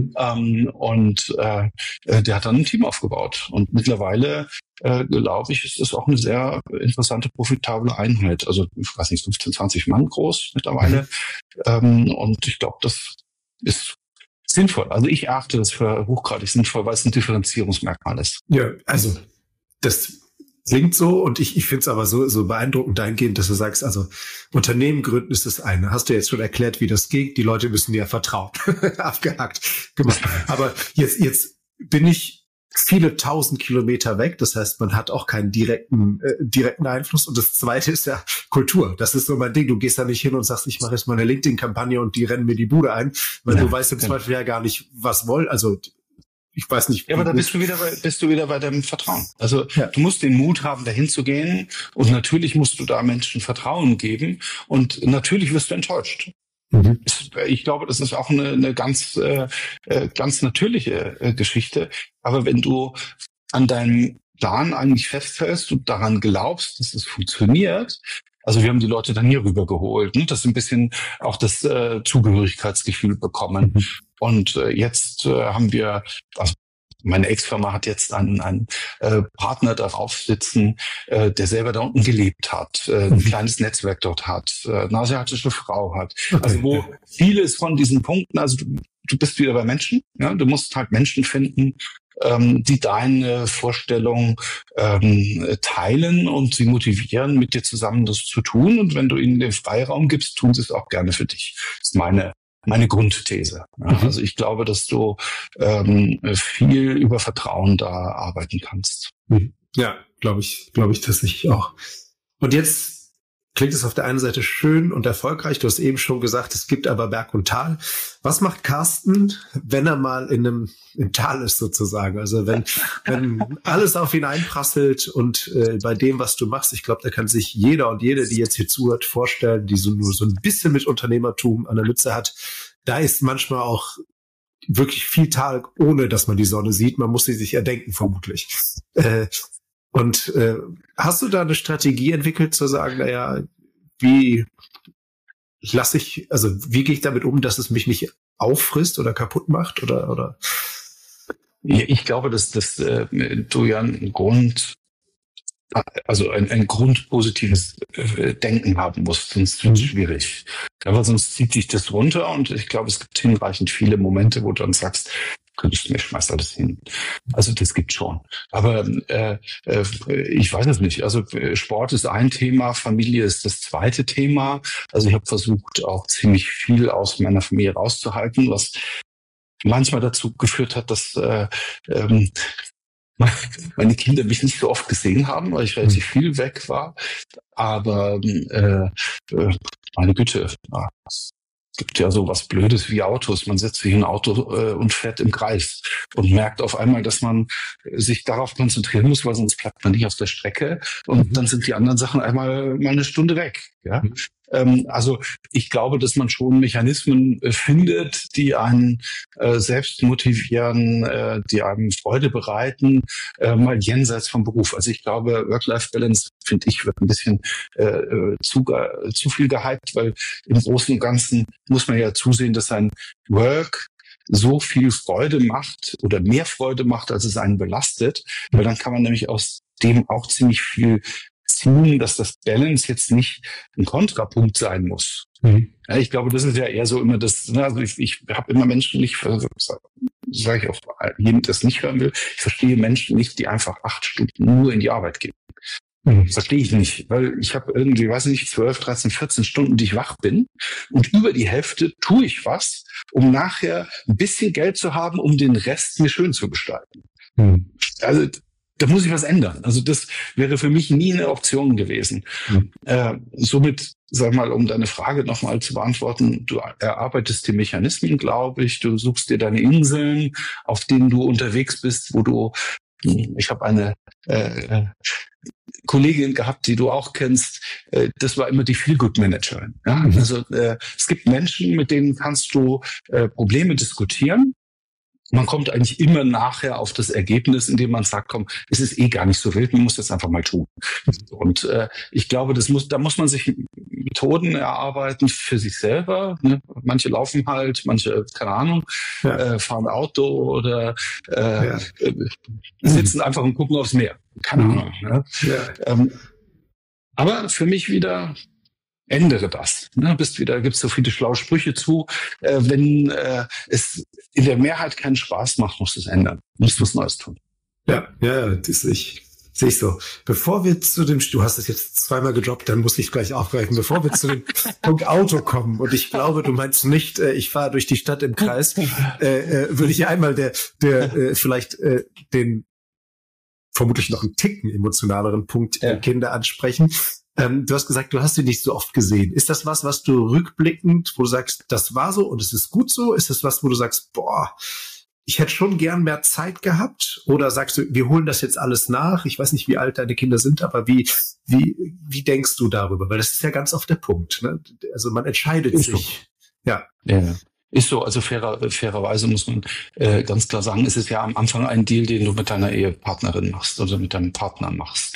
[SPEAKER 2] Der hat dann ein Team aufgebaut. Und mittlerweile, glaube ich, ist das auch eine sehr interessante, profitable Einheit. Also, ich weiß nicht, 15, 20 Mann groß mittlerweile. Und ich glaube, das ist sinnvoll. Also ich erachte das für hochgradig sinnvoll, weil es ein Differenzierungsmerkmal ist.
[SPEAKER 3] Ja, also das klingt so und ich finde es aber so beeindruckend dahingehend, dass du sagst, also Unternehmen gründen ist das eine. Hast du jetzt schon erklärt, wie das geht? Die Leute müssen dir vertrauen. Abgehakt. Gemacht. Aber jetzt bin ich viele 1000 Kilometer weg. Das heißt, man hat auch keinen direkten Einfluss. Und das Zweite ist ja Kultur. Das ist so mein Ding. Du gehst da nicht hin und sagst, ich mache jetzt mal eine LinkedIn-Kampagne und die rennen mir die Bude ein, weil du weißt im Zweifel ja gar nicht, was wollen. Also ich weiß nicht.
[SPEAKER 2] Ja, aber da bist du wieder bei dem Vertrauen. Also du musst den Mut haben, dahin zu gehen. Und natürlich musst du da Menschen Vertrauen geben. Und natürlich wirst du enttäuscht. Ich glaube, das ist auch eine ganz natürliche Geschichte. Aber wenn du an deinem Plan eigentlich festhältst und daran glaubst, dass es funktioniert, also wir haben die Leute dann hier rüber geholt, ne, dass sie ein bisschen auch das Zugehörigkeitsgefühl bekommen. Und jetzt haben wir, also meine Ex-Firma hat jetzt einen Partner darauf sitzen, der selber da unten gelebt hat, ein kleines Netzwerk dort hat, eine asiatische Frau hat. Also wo vieles von diesen Punkten, also du bist wieder bei Menschen, ja, du musst halt Menschen finden, die deine Vorstellung teilen und sie motivieren, mit dir zusammen das zu tun. Und wenn du ihnen den Freiraum gibst, tun sie es auch gerne für dich. Das ist meine Grundthese. Ja, also ich glaube, dass du viel über Vertrauen da arbeiten kannst.
[SPEAKER 3] Ja, glaube ich tatsächlich auch. Und jetzt klingt es auf der einen Seite schön und erfolgreich. Du hast eben schon gesagt, es gibt aber Berg und Tal. Was macht Carsten, wenn er mal im Tal ist sozusagen? Also wenn alles auf ihn einprasselt und bei dem, was du machst, ich glaube, da kann sich jeder und jede, die jetzt hier zuhört, vorstellen, die nur so ein bisschen mit Unternehmertum an der Mütze hat. Da ist manchmal auch wirklich viel Tal, ohne dass man die Sonne sieht. Man muss sie sich erdenken, vermutlich. Hast du da eine Strategie entwickelt, zu sagen, naja, wie gehe ich damit um, dass es mich nicht auffrisst oder kaputt macht oder?
[SPEAKER 2] Ja, ich glaube, dass du ja ein grundpositives Denken haben musst, sonst wird es schwierig. Aber sonst zieht dich das runter und ich glaube, es gibt hinreichend viele Momente, wo du dann sagst, könntest du mir schmeißt alles hin. Also das gibt schon. Aber ich weiß es nicht. Also Sport ist ein Thema, Familie ist das zweite Thema. Also ich habe versucht, auch ziemlich viel aus meiner Familie rauszuhalten, was manchmal dazu geführt hat, dass meine Kinder mich nicht so oft gesehen haben, weil ich relativ viel weg war. Aber meine Güte, es gibt ja so was Blödes wie Autos. Man setzt sich in ein Auto und fährt im Kreis und merkt auf einmal, dass man sich darauf konzentrieren muss, weil sonst bleibt man nicht auf der Strecke und dann sind die anderen Sachen einmal mal eine Stunde weg. Ja? Also ich glaube, dass man schon Mechanismen findet, die einen selbst motivieren, die einem Freude bereiten, mal jenseits vom Beruf. Also ich glaube, Work-Life-Balance, finde ich, wird ein bisschen zu viel gehypt, weil im Großen und Ganzen muss man ja zusehen, dass ein Work so viel Freude macht oder mehr Freude macht, als es einen belastet, weil dann kann man nämlich aus dem auch ziemlich viel ziehen, dass das Balance jetzt nicht ein Kontrapunkt sein muss. Ja, ich glaube, das ist ja eher so immer das, ne, also ich habe immer Menschen nicht, sage ich auch jedem, das nicht hören will, ich verstehe Menschen nicht, die einfach 8 Stunden nur in die Arbeit gehen. Verstehe ich nicht, weil ich habe irgendwie, weiß nicht, 12, 13, 14 Stunden, die ich wach bin und über die Hälfte tue ich was, um nachher ein bisschen Geld zu haben, um den Rest mir schön zu gestalten. Also da muss ich was ändern. Also das wäre für mich nie eine Option gewesen. Somit, sag mal, um deine Frage nochmal zu beantworten, du erarbeitest die Mechanismen, glaube ich, du suchst dir deine Inseln, auf denen du unterwegs bist, ich habe eine Kollegin gehabt, die du auch kennst, das war immer die Feel-Good-Managerin. Ja? Also es gibt Menschen, mit denen kannst du Probleme diskutieren man kommt eigentlich immer nachher auf das Ergebnis, indem man sagt, komm, es ist gar nicht so wild, man muss das einfach mal tun. Und ich glaube, da muss man sich Methoden erarbeiten für sich selber. Ne? Manche laufen halt, manche, keine Ahnung, fahren Auto oder sitzen einfach und gucken aufs Meer. Keine Ahnung. Ne? Ja. Aber für mich wieder, ändere das. Ne? Gibt's so viele schlaue Sprüche zu. Wenn es in der Mehrheit keinen Spaß macht, musst du es ändern. Musst was Neues tun.
[SPEAKER 3] Ja, das sehe ich so. Bevor wir du hast es jetzt zweimal gedroppt, dann muss ich gleich aufgreifen. Bevor wir zu dem Punkt Auto kommen, und ich glaube, du meinst nicht, ich fahre durch die Stadt im Kreis, würde ich einmal vielleicht den vermutlich noch einen Ticken emotionaleren Punkt Kinder ansprechen. Du hast gesagt, du hast sie nicht so oft gesehen. Ist das was du rückblickend, wo du sagst, das war so und es ist gut so? Ist das was, wo du sagst, boah, ich hätte schon gern mehr Zeit gehabt? Oder sagst du, wir holen das jetzt alles nach? Ich weiß nicht, wie alt deine Kinder sind, aber wie denkst du darüber? Weil das ist ja ganz oft der Punkt. Ne? Also man entscheidet sich. So. Ja.
[SPEAKER 2] Ist so, also fairerweise muss man ganz klar sagen, es ist ja am Anfang ein Deal, den du mit deiner Ehepartnerin machst oder mit deinem Partner machst.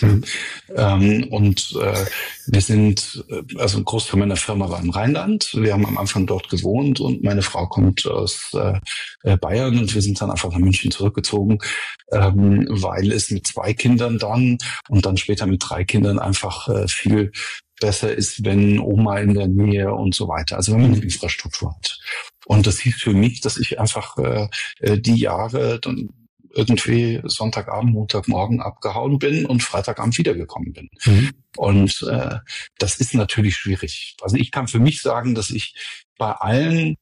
[SPEAKER 2] Wir sind, also ein Großteil meiner Firma war im Rheinland. Wir haben am Anfang dort gewohnt und meine Frau kommt aus Bayern und wir sind dann einfach nach München zurückgezogen, weil es mit 2 Kindern dann und dann später mit 3 Kindern einfach viel besser ist, wenn Oma in der Nähe und so weiter. Also wenn man eine Infrastruktur hat. Und das hieß für mich, dass ich einfach die Jahre dann irgendwie Sonntagabend, Montagmorgen abgehauen bin und Freitagabend wiedergekommen bin. Und das ist natürlich schwierig. Also ich kann für mich sagen, dass ich bei allen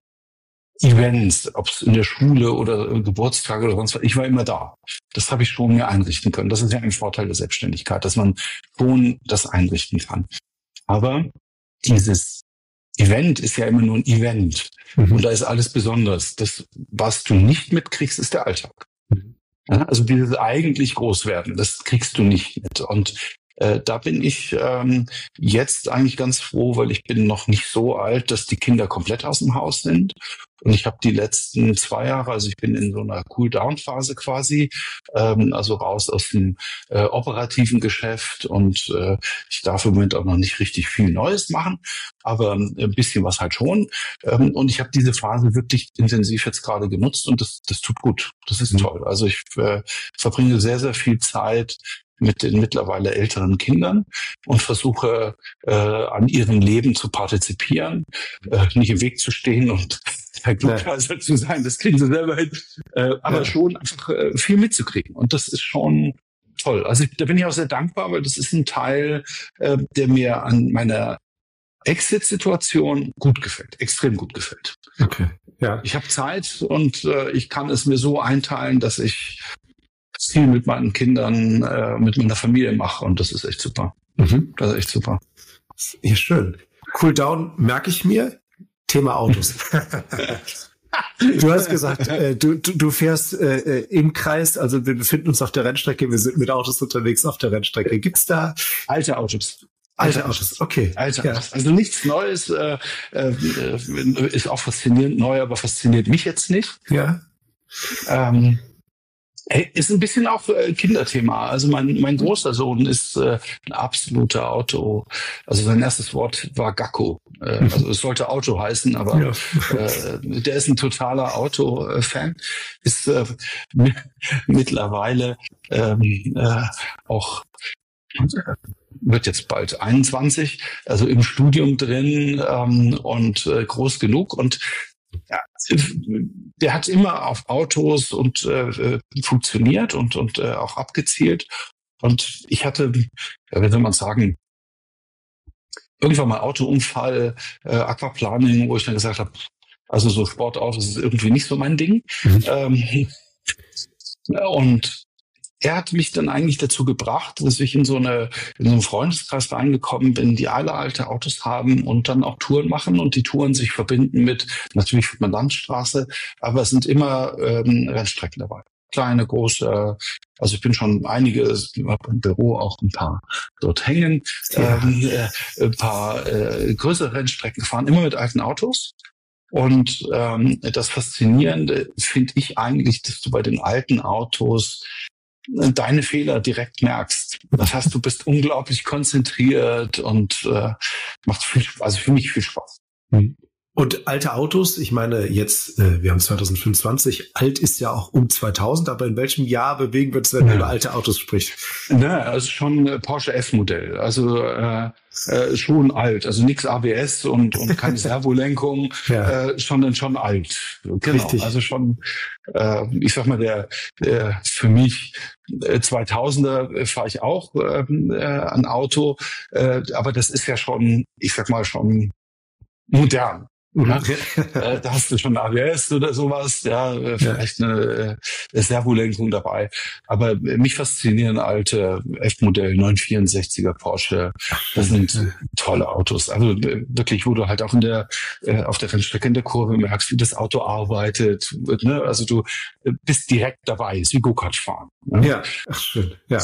[SPEAKER 2] Events, ob es in der Schule oder Geburtstage oder sonst was, ich war immer da. Das habe ich schon mir einrichten können. Das ist ja ein Vorteil der Selbstständigkeit, dass man schon das einrichten kann. Aber dieses Event ist ja immer nur ein Event. Und da ist alles besonders. Das, was du nicht mitkriegst, ist der Alltag. Ja, also dieses eigentlich Großwerden, das kriegst du nicht mit. Und da bin ich jetzt eigentlich ganz froh, weil ich bin noch nicht so alt, dass die Kinder komplett aus dem Haus sind. Und ich habe die letzten 2 Jahre, also ich bin in so einer Cool-Down-Phase quasi, also raus aus dem operativen Geschäft und ich darf im Moment auch noch nicht richtig viel Neues machen, aber ein bisschen was halt schon. Und ich habe diese Phase wirklich intensiv jetzt gerade genutzt und das tut gut. Das ist toll. Also ich verbringe sehr, sehr viel Zeit mit den mittlerweile älteren Kindern und versuche an ihrem Leben zu partizipieren, nicht im Weg zu stehen und der Klugscheißer zu sein, das kriegen sie selber hin, aber schon einfach viel mitzukriegen. Und das ist schon toll. Also da bin ich auch sehr dankbar, weil das ist ein Teil, der mir an meiner Exit-Situation gut gefällt, extrem gut gefällt.
[SPEAKER 3] Okay. Ja.
[SPEAKER 2] Ich habe Zeit und ich kann es mir so einteilen, dass ich viel mit meinen Kindern, mit meiner Familie mache und das ist echt super. Das ist echt super.
[SPEAKER 3] Ja, schön. Cool Down merke ich mir. Thema Autos. Du hast gesagt, du fährst im Kreis, also wir befinden uns auf der Rennstrecke, wir sind mit Autos unterwegs auf der Rennstrecke. Gibt's da
[SPEAKER 2] alte Autos?
[SPEAKER 3] Alte Autos, okay.
[SPEAKER 2] Alte Autos. Also nichts Neues, ist auch faszinierend neu, aber fasziniert mich jetzt nicht.
[SPEAKER 3] Ja.
[SPEAKER 2] Ist ein bisschen auch Kinderthema. Also mein großer Sohn ist ein absoluter Auto. Also sein erstes Wort war Gacko. Also es sollte Auto heißen, aber der ist ein totaler Auto-Fan. Ist mittlerweile auch wird jetzt bald 21, also im Studium drin und groß genug und ja, der hat immer auf Autos und funktioniert und auch abgezielt. Und ich hatte, wie soll man sagen, irgendwann mal Autounfall, Aquaplaning, wo ich dann gesagt habe, also so Sportautos ist irgendwie nicht so mein Ding. Und er hat mich dann eigentlich dazu gebracht, dass ich in so einen Freundeskreis reingekommen bin, die alle alte Autos haben und dann auch Touren machen und die Touren sich verbinden mit, natürlich mit einer Landstraße, aber es sind immer Rennstrecken dabei. Kleine, große, also ich bin schon einige, ich habe im Büro auch ein paar dort hängen, ein paar größere Rennstrecken gefahren, immer mit alten Autos. Und das Faszinierende finde ich eigentlich, dass du bei den alten Autos deine Fehler direkt merkst. Das heißt, du bist unglaublich konzentriert und macht viel, also für mich viel Spaß.
[SPEAKER 3] Und alte Autos, ich meine jetzt, wir haben 2025, alt ist ja auch um 2000, aber in welchem Jahr bewegen wir uns, wenn wir über alte Autos sprechen?
[SPEAKER 2] Ne, also schon Porsche F-Modell, also schon alt, also nix ABS und keine Servolenkung, schon alt. Genau, richtig. Also schon, ich sag mal, der für mich 2000er fahre ich auch ein Auto, aber das ist ja schon, ich sag mal, schon modern. Ja, da hast du schon ABS oder sowas, vielleicht eine Servolenkung dabei. Aber mich faszinieren alte F-Modell 964er Porsche. Das sind tolle Autos. Also wirklich, wo du halt auch auf der Rennstrecke in der Kurve merkst, wie das Auto arbeitet. Ne? Also du bist direkt dabei, ist wie Go-Kart fahren. Ne?
[SPEAKER 3] Ja, ach schön. Ja.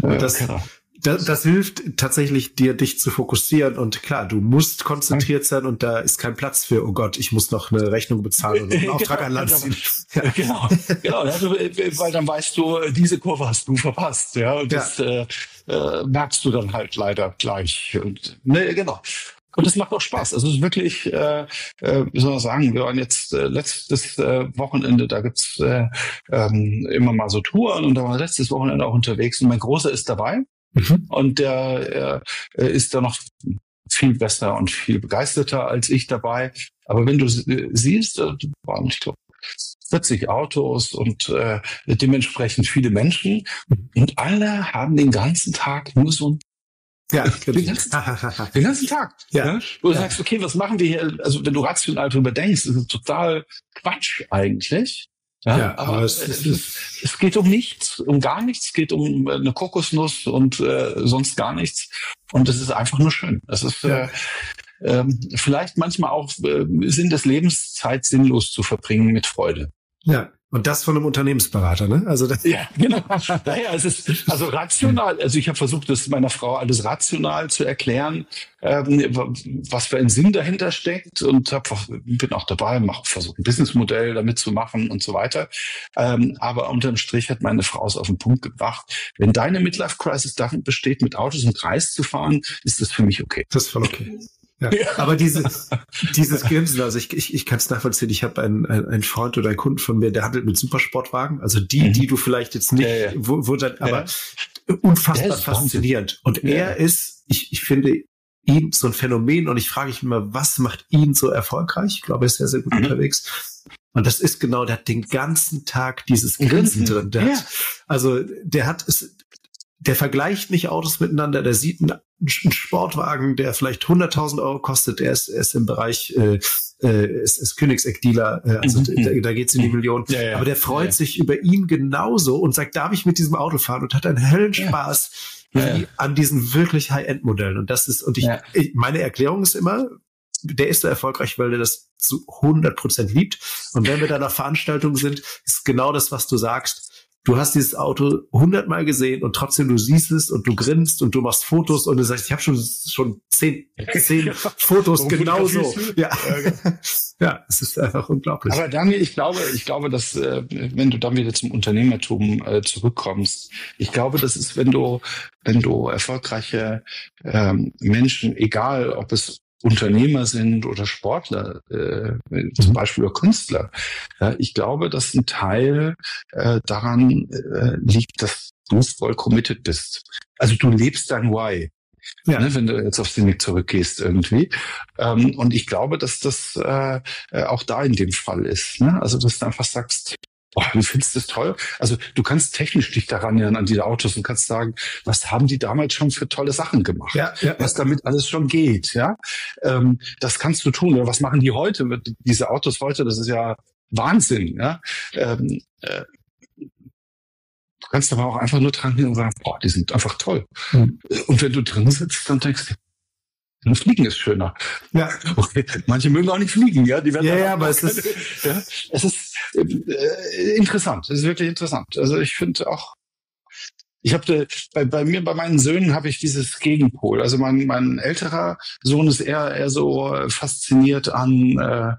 [SPEAKER 3] Das hilft tatsächlich, dich zu fokussieren, und klar, du musst konzentriert sein und da ist kein Platz für, oh Gott, ich muss noch eine Rechnung bezahlen und einen Auftrag an Land ziehen.
[SPEAKER 2] Genau. Also, weil dann weißt du, diese Kurve hast du verpasst, ja, und das merkst du dann halt leider gleich. Und genau. Und es macht auch Spaß. Also es ist wirklich, wie soll man sagen, wir waren jetzt letztes Wochenende, da gibt's immer mal so Touren, und da war letztes Wochenende auch unterwegs, und mein Großer ist dabei. Und der ist da noch viel besser und viel begeisterter als ich dabei. Aber wenn du siehst, waren, ich glaube, 40 Autos und dementsprechend viele Menschen, und alle haben den ganzen Tag nur so den ganzen Tag. Ja. Wo du sagst, okay, was machen wir hier? Also wenn du rational drüber denkst, ist es total Quatsch eigentlich. Ja, aber es geht um nichts, um gar nichts. Es geht um eine Kokosnuss und sonst gar nichts. Und es ist einfach nur schön. Es ist vielleicht manchmal auch Sinn des Lebens, Zeit sinnlos zu verbringen mit Freude.
[SPEAKER 3] Ja. Und das von einem Unternehmensberater, ne? Also
[SPEAKER 2] ja, genau. Naja, es ist also rational. Also ich habe versucht, das meiner Frau alles rational zu erklären, was für ein Sinn dahinter steckt, und bin auch dabei, versuche ein Businessmodell damit zu machen und so weiter. Aber unterm Strich hat meine Frau es auf den Punkt gebracht: Wenn deine Midlife-Crisis darin besteht, mit Autos im Kreis zu fahren, ist das für mich okay.
[SPEAKER 3] Das ist voll okay. Ja. Aber dieses Grinsen, also ich kann es nachvollziehen. Ich habe einen Freund oder einen Kunden von mir, der handelt mit Supersportwagen, also die du vielleicht jetzt nicht, aber unfassbar faszinierend. Und er ist, ich finde ihn so ein Phänomen, und ich frage mich immer, was macht ihn so erfolgreich? Ich glaube, er ist sehr, sehr gut unterwegs. Und das ist genau, der hat den ganzen Tag dieses Grinsen drin. Der vergleicht nicht Autos miteinander, der sieht einen Sportwagen, der vielleicht 100.000 Euro kostet, der ist im Bereich ist Königseck-Dealer, da geht's in die Millionen. Ja. Aber der freut sich über ihn genauso und sagt, darf ich mit diesem Auto fahren, und hat einen Höllenspaß an diesen wirklich High-End-Modellen. Und das ist, meine Erklärung ist immer, der ist so erfolgreich, weil er das zu 100% liebt. Und wenn wir da nach Veranstaltungen sind, ist genau das, was du sagst. Du hast dieses Auto 100-mal gesehen, und trotzdem, du siehst es und du grinst und du machst Fotos und du sagst, ich habe schon 10 Fotos genauso. Ja, es ist einfach unglaublich.
[SPEAKER 2] Aber Daniel, ich glaube, dass wenn du dann wieder zum Unternehmertum zurückkommst, ich glaube, das ist, wenn du erfolgreiche Menschen, egal ob es Unternehmer sind oder Sportler, zum Beispiel oder Künstler. Ja, ich glaube, dass ein Teil daran liegt, dass du voll committed bist. Also du lebst dein Why. Ja. Ne, wenn du jetzt auf den Weg zurückgehst irgendwie. Und ich glaube, dass das auch da in dem Fall ist. Ne? Also dass du einfach sagst, du findest das toll. Also du kannst technisch dich daran erinnern an diese Autos und kannst sagen, was haben die damals schon für tolle Sachen gemacht? Was damit alles schon geht. Ja, das kannst du tun. Oder was machen die heute mit diese Autos heute? Das ist ja Wahnsinn. Ja, du kannst aber auch einfach nur dran gehen und sagen, die sind einfach toll. Und wenn du drin sitzt, dann denkst du, Fliegen ist schöner. Ja. Okay. Manche mögen auch nicht fliegen, ja. Die werden aber es ist interessant. Es ist wirklich interessant. Also ich finde auch, ich habe bei meinen Söhnen habe ich dieses Gegenpol. Also mein älterer Sohn ist eher so fasziniert an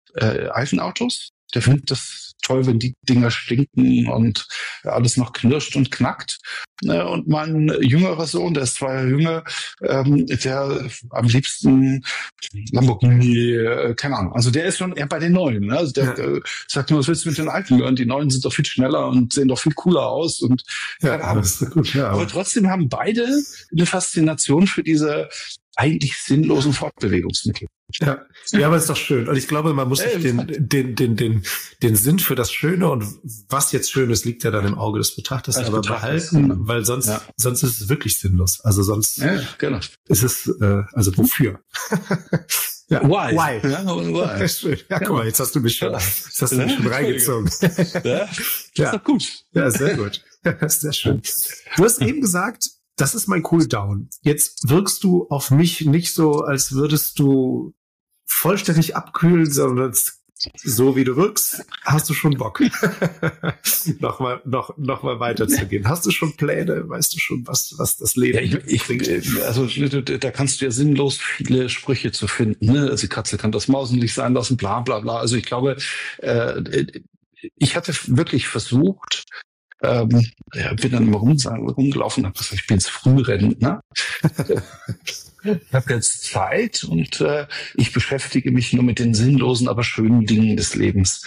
[SPEAKER 2] Eifenautos. Der findet das toll, wenn die Dinger stinken und alles noch knirscht und knackt. Und mein jüngerer Sohn, der ist 2 Jahre jünger, der am liebsten Lamborghini, keine Ahnung. Also der ist schon eher bei den Neuen. Ne? Also der sagt nur, was willst du mit den Alten hören? Die Neuen sind doch viel schneller und sehen doch viel cooler aus. Und
[SPEAKER 3] das ist gut, ja.
[SPEAKER 2] Aber trotzdem haben beide eine Faszination für diese eigentlich sinnlosen Fortbewegungsmittel.
[SPEAKER 3] Ja, aber ist doch schön. Und ich glaube, man muss sich den Sinn für das Schöne und was jetzt schön ist, liegt ja dann im Auge des Betrachters, aber behalten, weil sonst ist es wirklich sinnlos. Also sonst ist es, also wofür? Ja.
[SPEAKER 2] Why?
[SPEAKER 3] Ja, why? Schön. Ja, guck mal, jetzt hast du mich schon reingezogen.
[SPEAKER 2] Ja, das ist doch gut.
[SPEAKER 3] Ja, sehr gut. Sehr schön. Du hast eben gesagt, das ist mein Cooldown. Jetzt wirkst du auf mich nicht so, als würdest du vollständig abkühlen, sondern so wie du wirkst, hast du schon Bock, noch mal weiterzugehen. Hast du schon Pläne? Weißt du schon, was das Leben bringt?
[SPEAKER 2] Also da kannst du ja sinnlos viele Sprüche zu finden. Ne? Also die Katze kann das Maus nicht sein lassen, bla bla bla. Also ich glaube, ich hatte wirklich versucht, bin dann immer rumgelaufen und habe gesagt, ich bin jetzt Frührentner. Ich habe jetzt Zeit und ich beschäftige mich nur mit den sinnlosen, aber schönen Dingen des Lebens.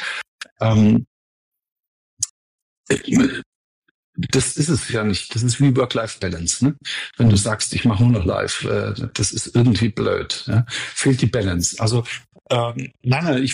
[SPEAKER 2] Das ist es ja nicht. Das ist wie Work-Life-Balance. Ne? Wenn du sagst, ich mache nur noch Live, das ist irgendwie blöd. Ja? Fehlt die Balance. Also nein,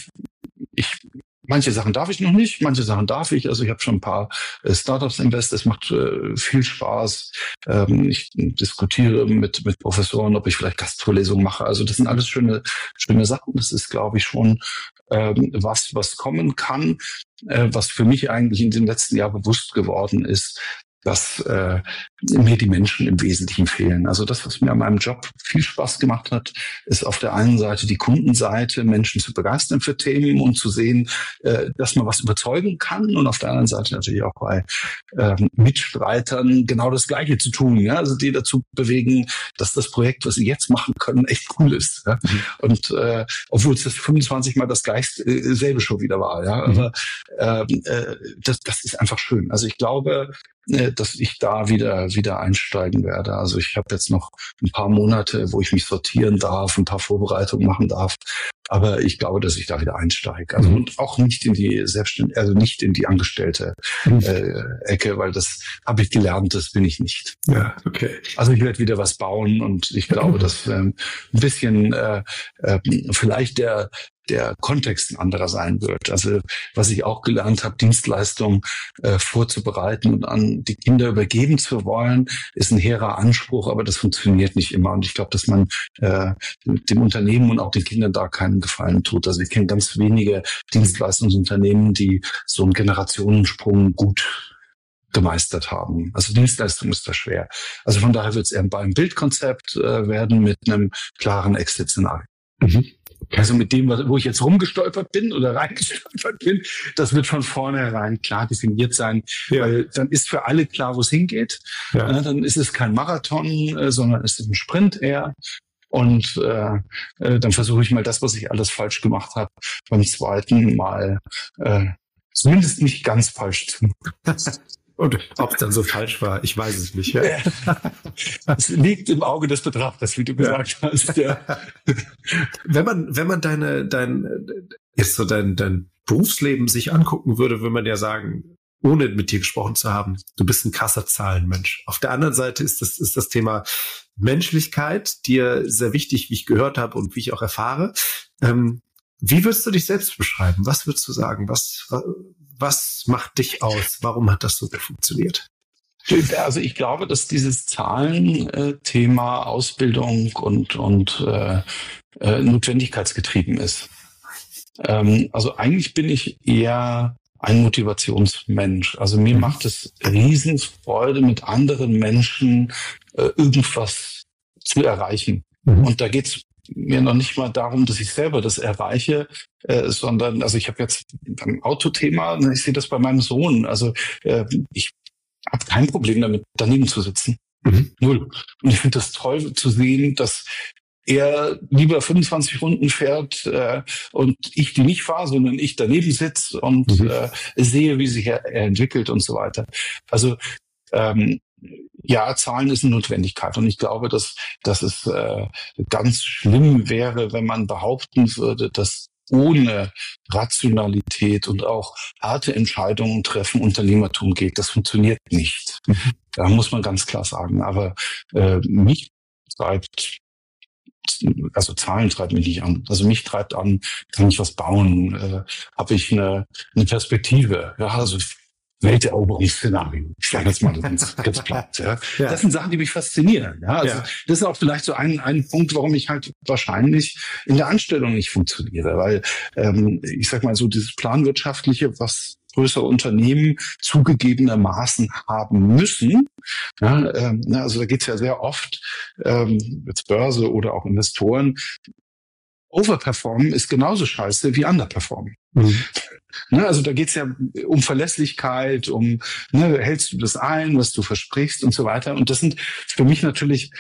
[SPEAKER 2] manche Sachen darf ich noch nicht, manche Sachen darf ich. Also ich habe schon ein paar Startups invested. Es macht viel Spaß. Ich diskutiere mit Professoren, ob ich vielleicht Gastvorlesungen mache. Also das sind alles schöne Sachen. Das ist, glaube ich, schon was kommen kann, was für mich eigentlich in den letzten Jahren bewusst geworden ist, dass mir die Menschen im Wesentlichen fehlen. Also das, was mir an meinem Job viel Spaß gemacht hat, ist auf der einen Seite die Kundenseite, Menschen zu begeistern für Themen und zu sehen, dass man was überzeugen kann und auf der anderen Seite natürlich auch bei Mitstreitern genau das Gleiche zu tun. Ja? Also die dazu bewegen, dass das Projekt, was sie jetzt machen können, echt cool ist. Ja? Und obwohl es das 25 Mal das gleiche selbe schon wieder war. Ja? Aber das ist einfach schön. Also ich glaube, dass ich da wieder einsteigen werde. Also ich habe jetzt noch ein paar Monate, wo ich mich sortieren darf, ein paar Vorbereitungen machen darf. Aber ich glaube, dass ich da wieder einsteige. Also und auch nicht in die Selbstständige, also nicht in die Angestellte Ecke, weil das habe ich gelernt, das bin ich nicht.
[SPEAKER 3] Ja, okay.
[SPEAKER 2] Also ich werde wieder was bauen und ich glaube, dass ein bisschen vielleicht der Kontext ein anderer sein wird. Also was ich auch gelernt habe, Dienstleistungen vorzubereiten und an die Kinder übergeben zu wollen, ist ein hehrer Anspruch, aber das funktioniert nicht immer. Und ich glaube, dass man dem Unternehmen und auch den Kindern da keinen Gefallen tut. Also ich kenne ganz wenige Dienstleistungsunternehmen, die so einen Generationensprung gut gemeistert haben. Also Dienstleistung ist da schwer. Also von daher wird es eher ein Bildkonzept werden mit einem klaren Exit-Szenario. Also mit dem, wo ich jetzt rumgestolpert bin oder reingestolpert bin, das wird von vornherein klar definiert sein, weil dann ist für alle klar, wo es hingeht. Ja. Dann ist es kein Marathon, sondern es ist ein Sprint eher. Und dann versuche ich mal das, was ich alles falsch gemacht habe, beim zweiten Mal zumindest nicht ganz falsch zu machen.
[SPEAKER 3] Und ob es dann so falsch war, ich weiß es nicht. Ja.
[SPEAKER 2] Es liegt im Auge des Betrachters, wie du gesagt hast. Ja.
[SPEAKER 3] Wenn man dein Berufsleben sich angucken würde, würde man ja sagen, ohne mit dir gesprochen zu haben, du bist ein krasser Zahlenmensch. Auf der anderen Seite ist das Thema Menschlichkeit dir sehr wichtig, wie ich gehört habe und wie ich auch erfahre. Wie würdest du dich selbst beschreiben? Was würdest du sagen? Was macht dich aus? Warum hat das so funktioniert?
[SPEAKER 2] Also ich glaube, dass dieses Zahlen-Thema Ausbildung und notwendigkeitsgetrieben ist. Also eigentlich bin ich eher ein Motivationsmensch. Also mir macht es Riesenfreude, mit anderen Menschen irgendwas zu erreichen. Und da geht's mir noch nicht mal darum, dass ich selber das erreiche, sondern, also ich habe jetzt beim Autothema, ich sehe das bei meinem Sohn, also ich habe kein Problem damit, daneben zu sitzen. Null. Und ich finde das toll zu sehen, dass er lieber 25 Runden fährt und ich die nicht fahre, sondern ich daneben sitze und sehe, wie sich er entwickelt und so weiter. Also ja, Zahlen ist eine Notwendigkeit und ich glaube, dass es ganz schlimm wäre, wenn man behaupten würde, dass ohne Rationalität und auch harte Entscheidungen treffen Unternehmertum geht. Das funktioniert nicht. Da muss man ganz klar sagen. Aber mich treibt, also Zahlen treiben mich nicht an. Also mich treibt an, kann ich was bauen? Habe ich eine Perspektive? Ja, also Welteroberungsszenario. Ich sage jetzt mal ganz platt. Ja. Ja. Das sind Sachen, die mich faszinieren. Ja, also das ist auch vielleicht so ein Punkt, warum ich halt wahrscheinlich in der Anstellung nicht funktioniere, weil ich sag mal so dieses planwirtschaftliche, was größere Unternehmen zugegebenermaßen haben müssen. Ja, also da geht's ja sehr oft jetzt Börse oder auch Investoren. Overperformen ist genauso scheiße wie underperformen. Also da geht's ja um Verlässlichkeit, hältst du das ein, was du versprichst und so weiter. Und das sind für mich natürlich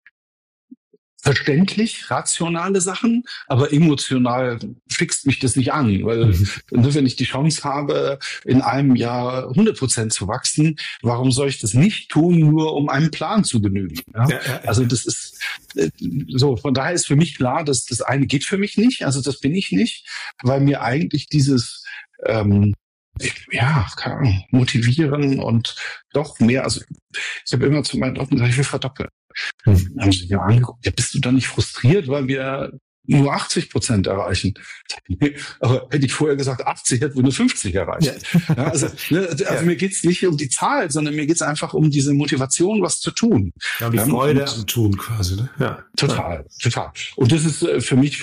[SPEAKER 2] verständlich, rationale Sachen, aber emotional fixt mich das nicht an, weil wenn ich die Chance habe, in einem Jahr 100% zu wachsen, warum soll ich das nicht tun, nur um einem Plan zu genügen? Ja? Also das ist so, von daher ist für mich klar, dass das eine geht für mich nicht, also das bin ich nicht, weil mir eigentlich dieses keine Ahnung, motivieren und doch mehr, also ich habe immer zu meinen Leuten gesagt, ich will verdoppeln. Haben sie mir angeguckt, ja, bist du da nicht frustriert, weil wir nur 80% erreichen? Aber hätte ich vorher gesagt 80, hätten wir nur 50 erreicht. Ja, also mir geht's nicht um die Zahl, sondern mir geht's einfach um diese Motivation, was zu tun.
[SPEAKER 3] Ja, die Freude am Tun quasi. Ne? Ja.
[SPEAKER 2] Total. Und das ist für mich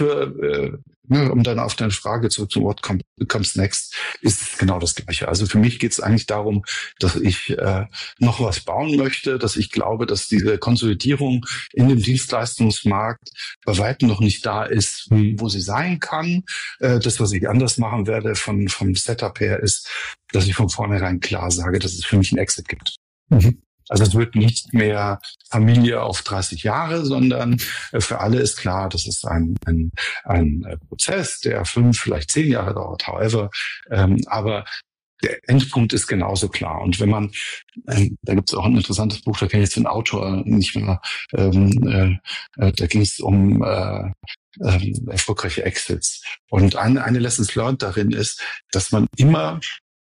[SPEAKER 2] um dann auf deine Frage zurück zu What comes next, ist es genau das Gleiche. Also für mich geht es eigentlich darum, dass ich noch was bauen möchte, dass ich glaube, dass diese Konsolidierung in dem Dienstleistungsmarkt bei weitem noch nicht da ist, wo sie sein kann. Das, was ich anders machen werde vom Setup her, ist, dass ich von vornherein klar sage, dass es für mich einen Exit gibt. Also es wird nicht mehr Familie auf 30 Jahre, sondern für alle ist klar, das ist ein Prozess, der 5, vielleicht 10 Jahre dauert, however. Aber der Endpunkt ist genauso klar. Und wenn man, da gibt es auch ein interessantes Buch, da kenne ich jetzt den Autor nicht mehr, da ging es um erfolgreiche Exits. Und eine Lessons learned darin ist, dass man immer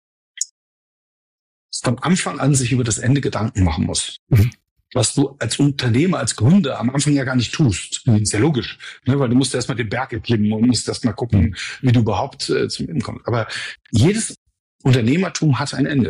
[SPEAKER 2] von Anfang an sich über das Ende Gedanken machen muss. Was du als Unternehmer, als Gründer am Anfang ja gar nicht tust. Ist ja logisch, ne? Weil du musst erstmal den Berg erklimmen und musst erstmal gucken, wie du überhaupt zum Ende kommst. Aber jedes Unternehmertum hat ein Ende.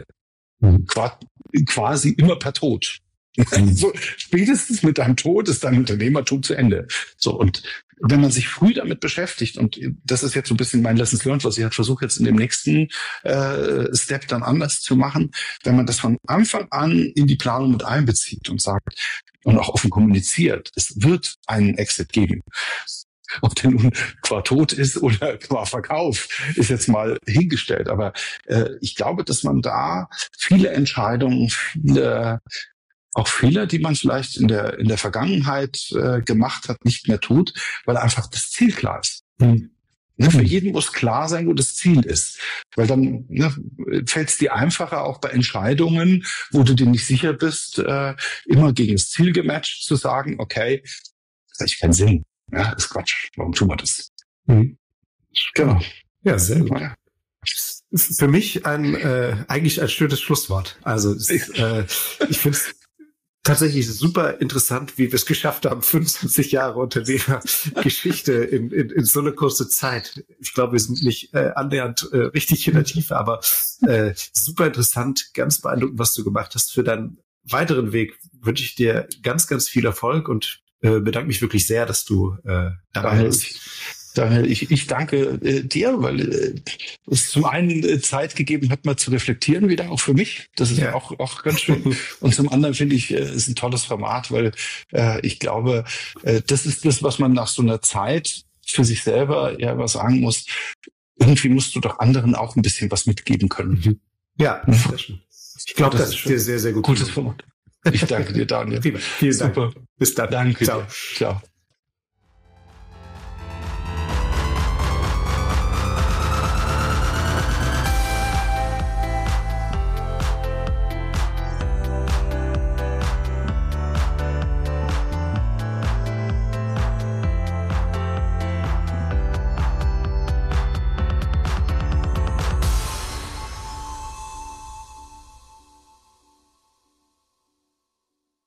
[SPEAKER 2] Quasi immer per Tod. So, spätestens mit deinem Tod ist dein Unternehmertum zu Ende. So, und wenn man sich früh damit beschäftigt, und das ist jetzt so ein bisschen mein Lessons learned, was ich halt versuche jetzt in dem nächsten Step dann anders zu machen, wenn man das von Anfang an in die Planung mit einbezieht und sagt und auch offen kommuniziert, es wird einen Exit geben. Ob der nun qua Tod ist oder qua Verkauf, ist jetzt mal hingestellt. Aber ich glaube, dass man da viele Entscheidungen, auch Fehler, die man vielleicht in der Vergangenheit gemacht hat, nicht mehr tut, weil einfach das Ziel klar ist. Für jeden muss klar sein, wo das Ziel ist. Weil dann fällt es dir einfacher, auch bei Entscheidungen, wo du dir nicht sicher bist, immer gegen das Ziel gematcht zu sagen, okay, das hat keinen Sinn. Ja, ist Quatsch. Warum tun wir das?
[SPEAKER 3] Genau. Ja, sehr gut. Ja. Für mich eigentlich ein schönes Schlusswort. Also ich finde es tatsächlich super interessant, wie wir es geschafft haben, 25 Jahre Unternehmergeschichte in so eine kurze Zeit. Ich glaube, wir sind nicht annähernd richtig in der Tiefe, aber super interessant, ganz beeindruckend, was du gemacht hast. Für deinen weiteren Weg wünsche ich dir ganz, ganz viel Erfolg und bedanke mich wirklich sehr, dass du dabei bist.
[SPEAKER 2] Daniel, ich danke dir, weil es zum einen Zeit gegeben hat, mal zu reflektieren wieder, auch für mich. Das ist auch ganz schön. Und zum anderen finde ich, ist ein tolles Format, weil ich glaube, das ist das, was man nach so einer Zeit für sich selber ja was sagen muss. Irgendwie musst du doch anderen auch ein bisschen was mitgeben können.
[SPEAKER 3] Ja, sehr schön. Ich glaube, das ist dir sehr, sehr gut.
[SPEAKER 2] Gutes Format. Ich danke dir, Daniel.
[SPEAKER 3] Vielen Dank.
[SPEAKER 2] Super.
[SPEAKER 3] Bis dann.
[SPEAKER 2] Danke.
[SPEAKER 3] Ciao.
[SPEAKER 2] Ciao.